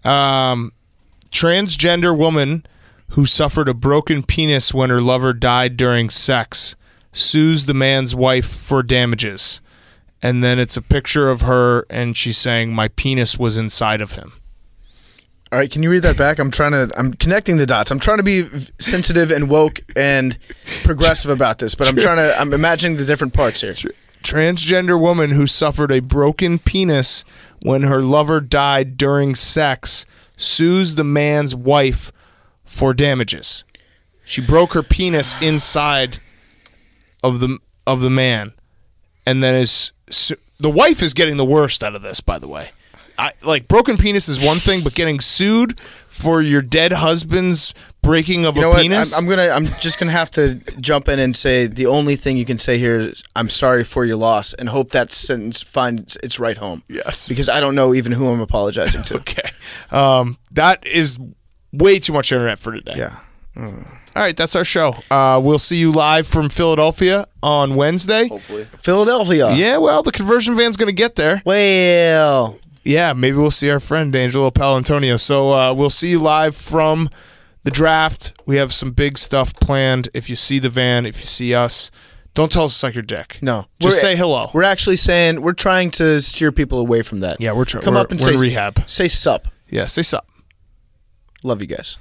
Transgender woman who suffered a broken penis when her lover died during sex sues the man's wife for damages. And then it's a picture of her, and she's saying, "My penis was inside of him."
All right, can you read that back? I'm connecting the dots. I'm trying to be sensitive and woke and progressive about this, but I'm imagining the different parts here.
Transgender woman who suffered a broken penis when her lover died during sex sues the man's wife for damages. She broke her penis inside of the man, and then the wife is getting the worst out of this, by the way. Broken penis is one thing, but getting sued for your dead husband's breaking of a penis.
I'm just gonna have to jump in and say the only thing you can say here is I'm sorry for your loss, and hope that sentence finds its right home.
Yes,
because I don't know even who I'm apologizing to.
Okay, that is way too much internet for today.
Yeah.
All right, that's our show. We'll see you live from Philadelphia on Wednesday.
Hopefully,
Philadelphia.
Yeah, well, the conversion van's gonna get there.
Well.
Yeah, maybe we'll see our friend Angelo Palantonio. So we'll see you live from the draft. We have some big stuff planned. If you see the van, if you see us, don't tell us to suck your dick.
No.
Just say hello.
We're actually saying, we're trying to steer people away from that.
Yeah, we're trying.
Come up and say
in rehab.
Say sup.
Yeah, say sup.
Love you guys.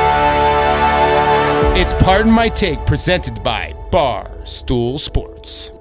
It's Pardon My Take, presented by Barstool Sports.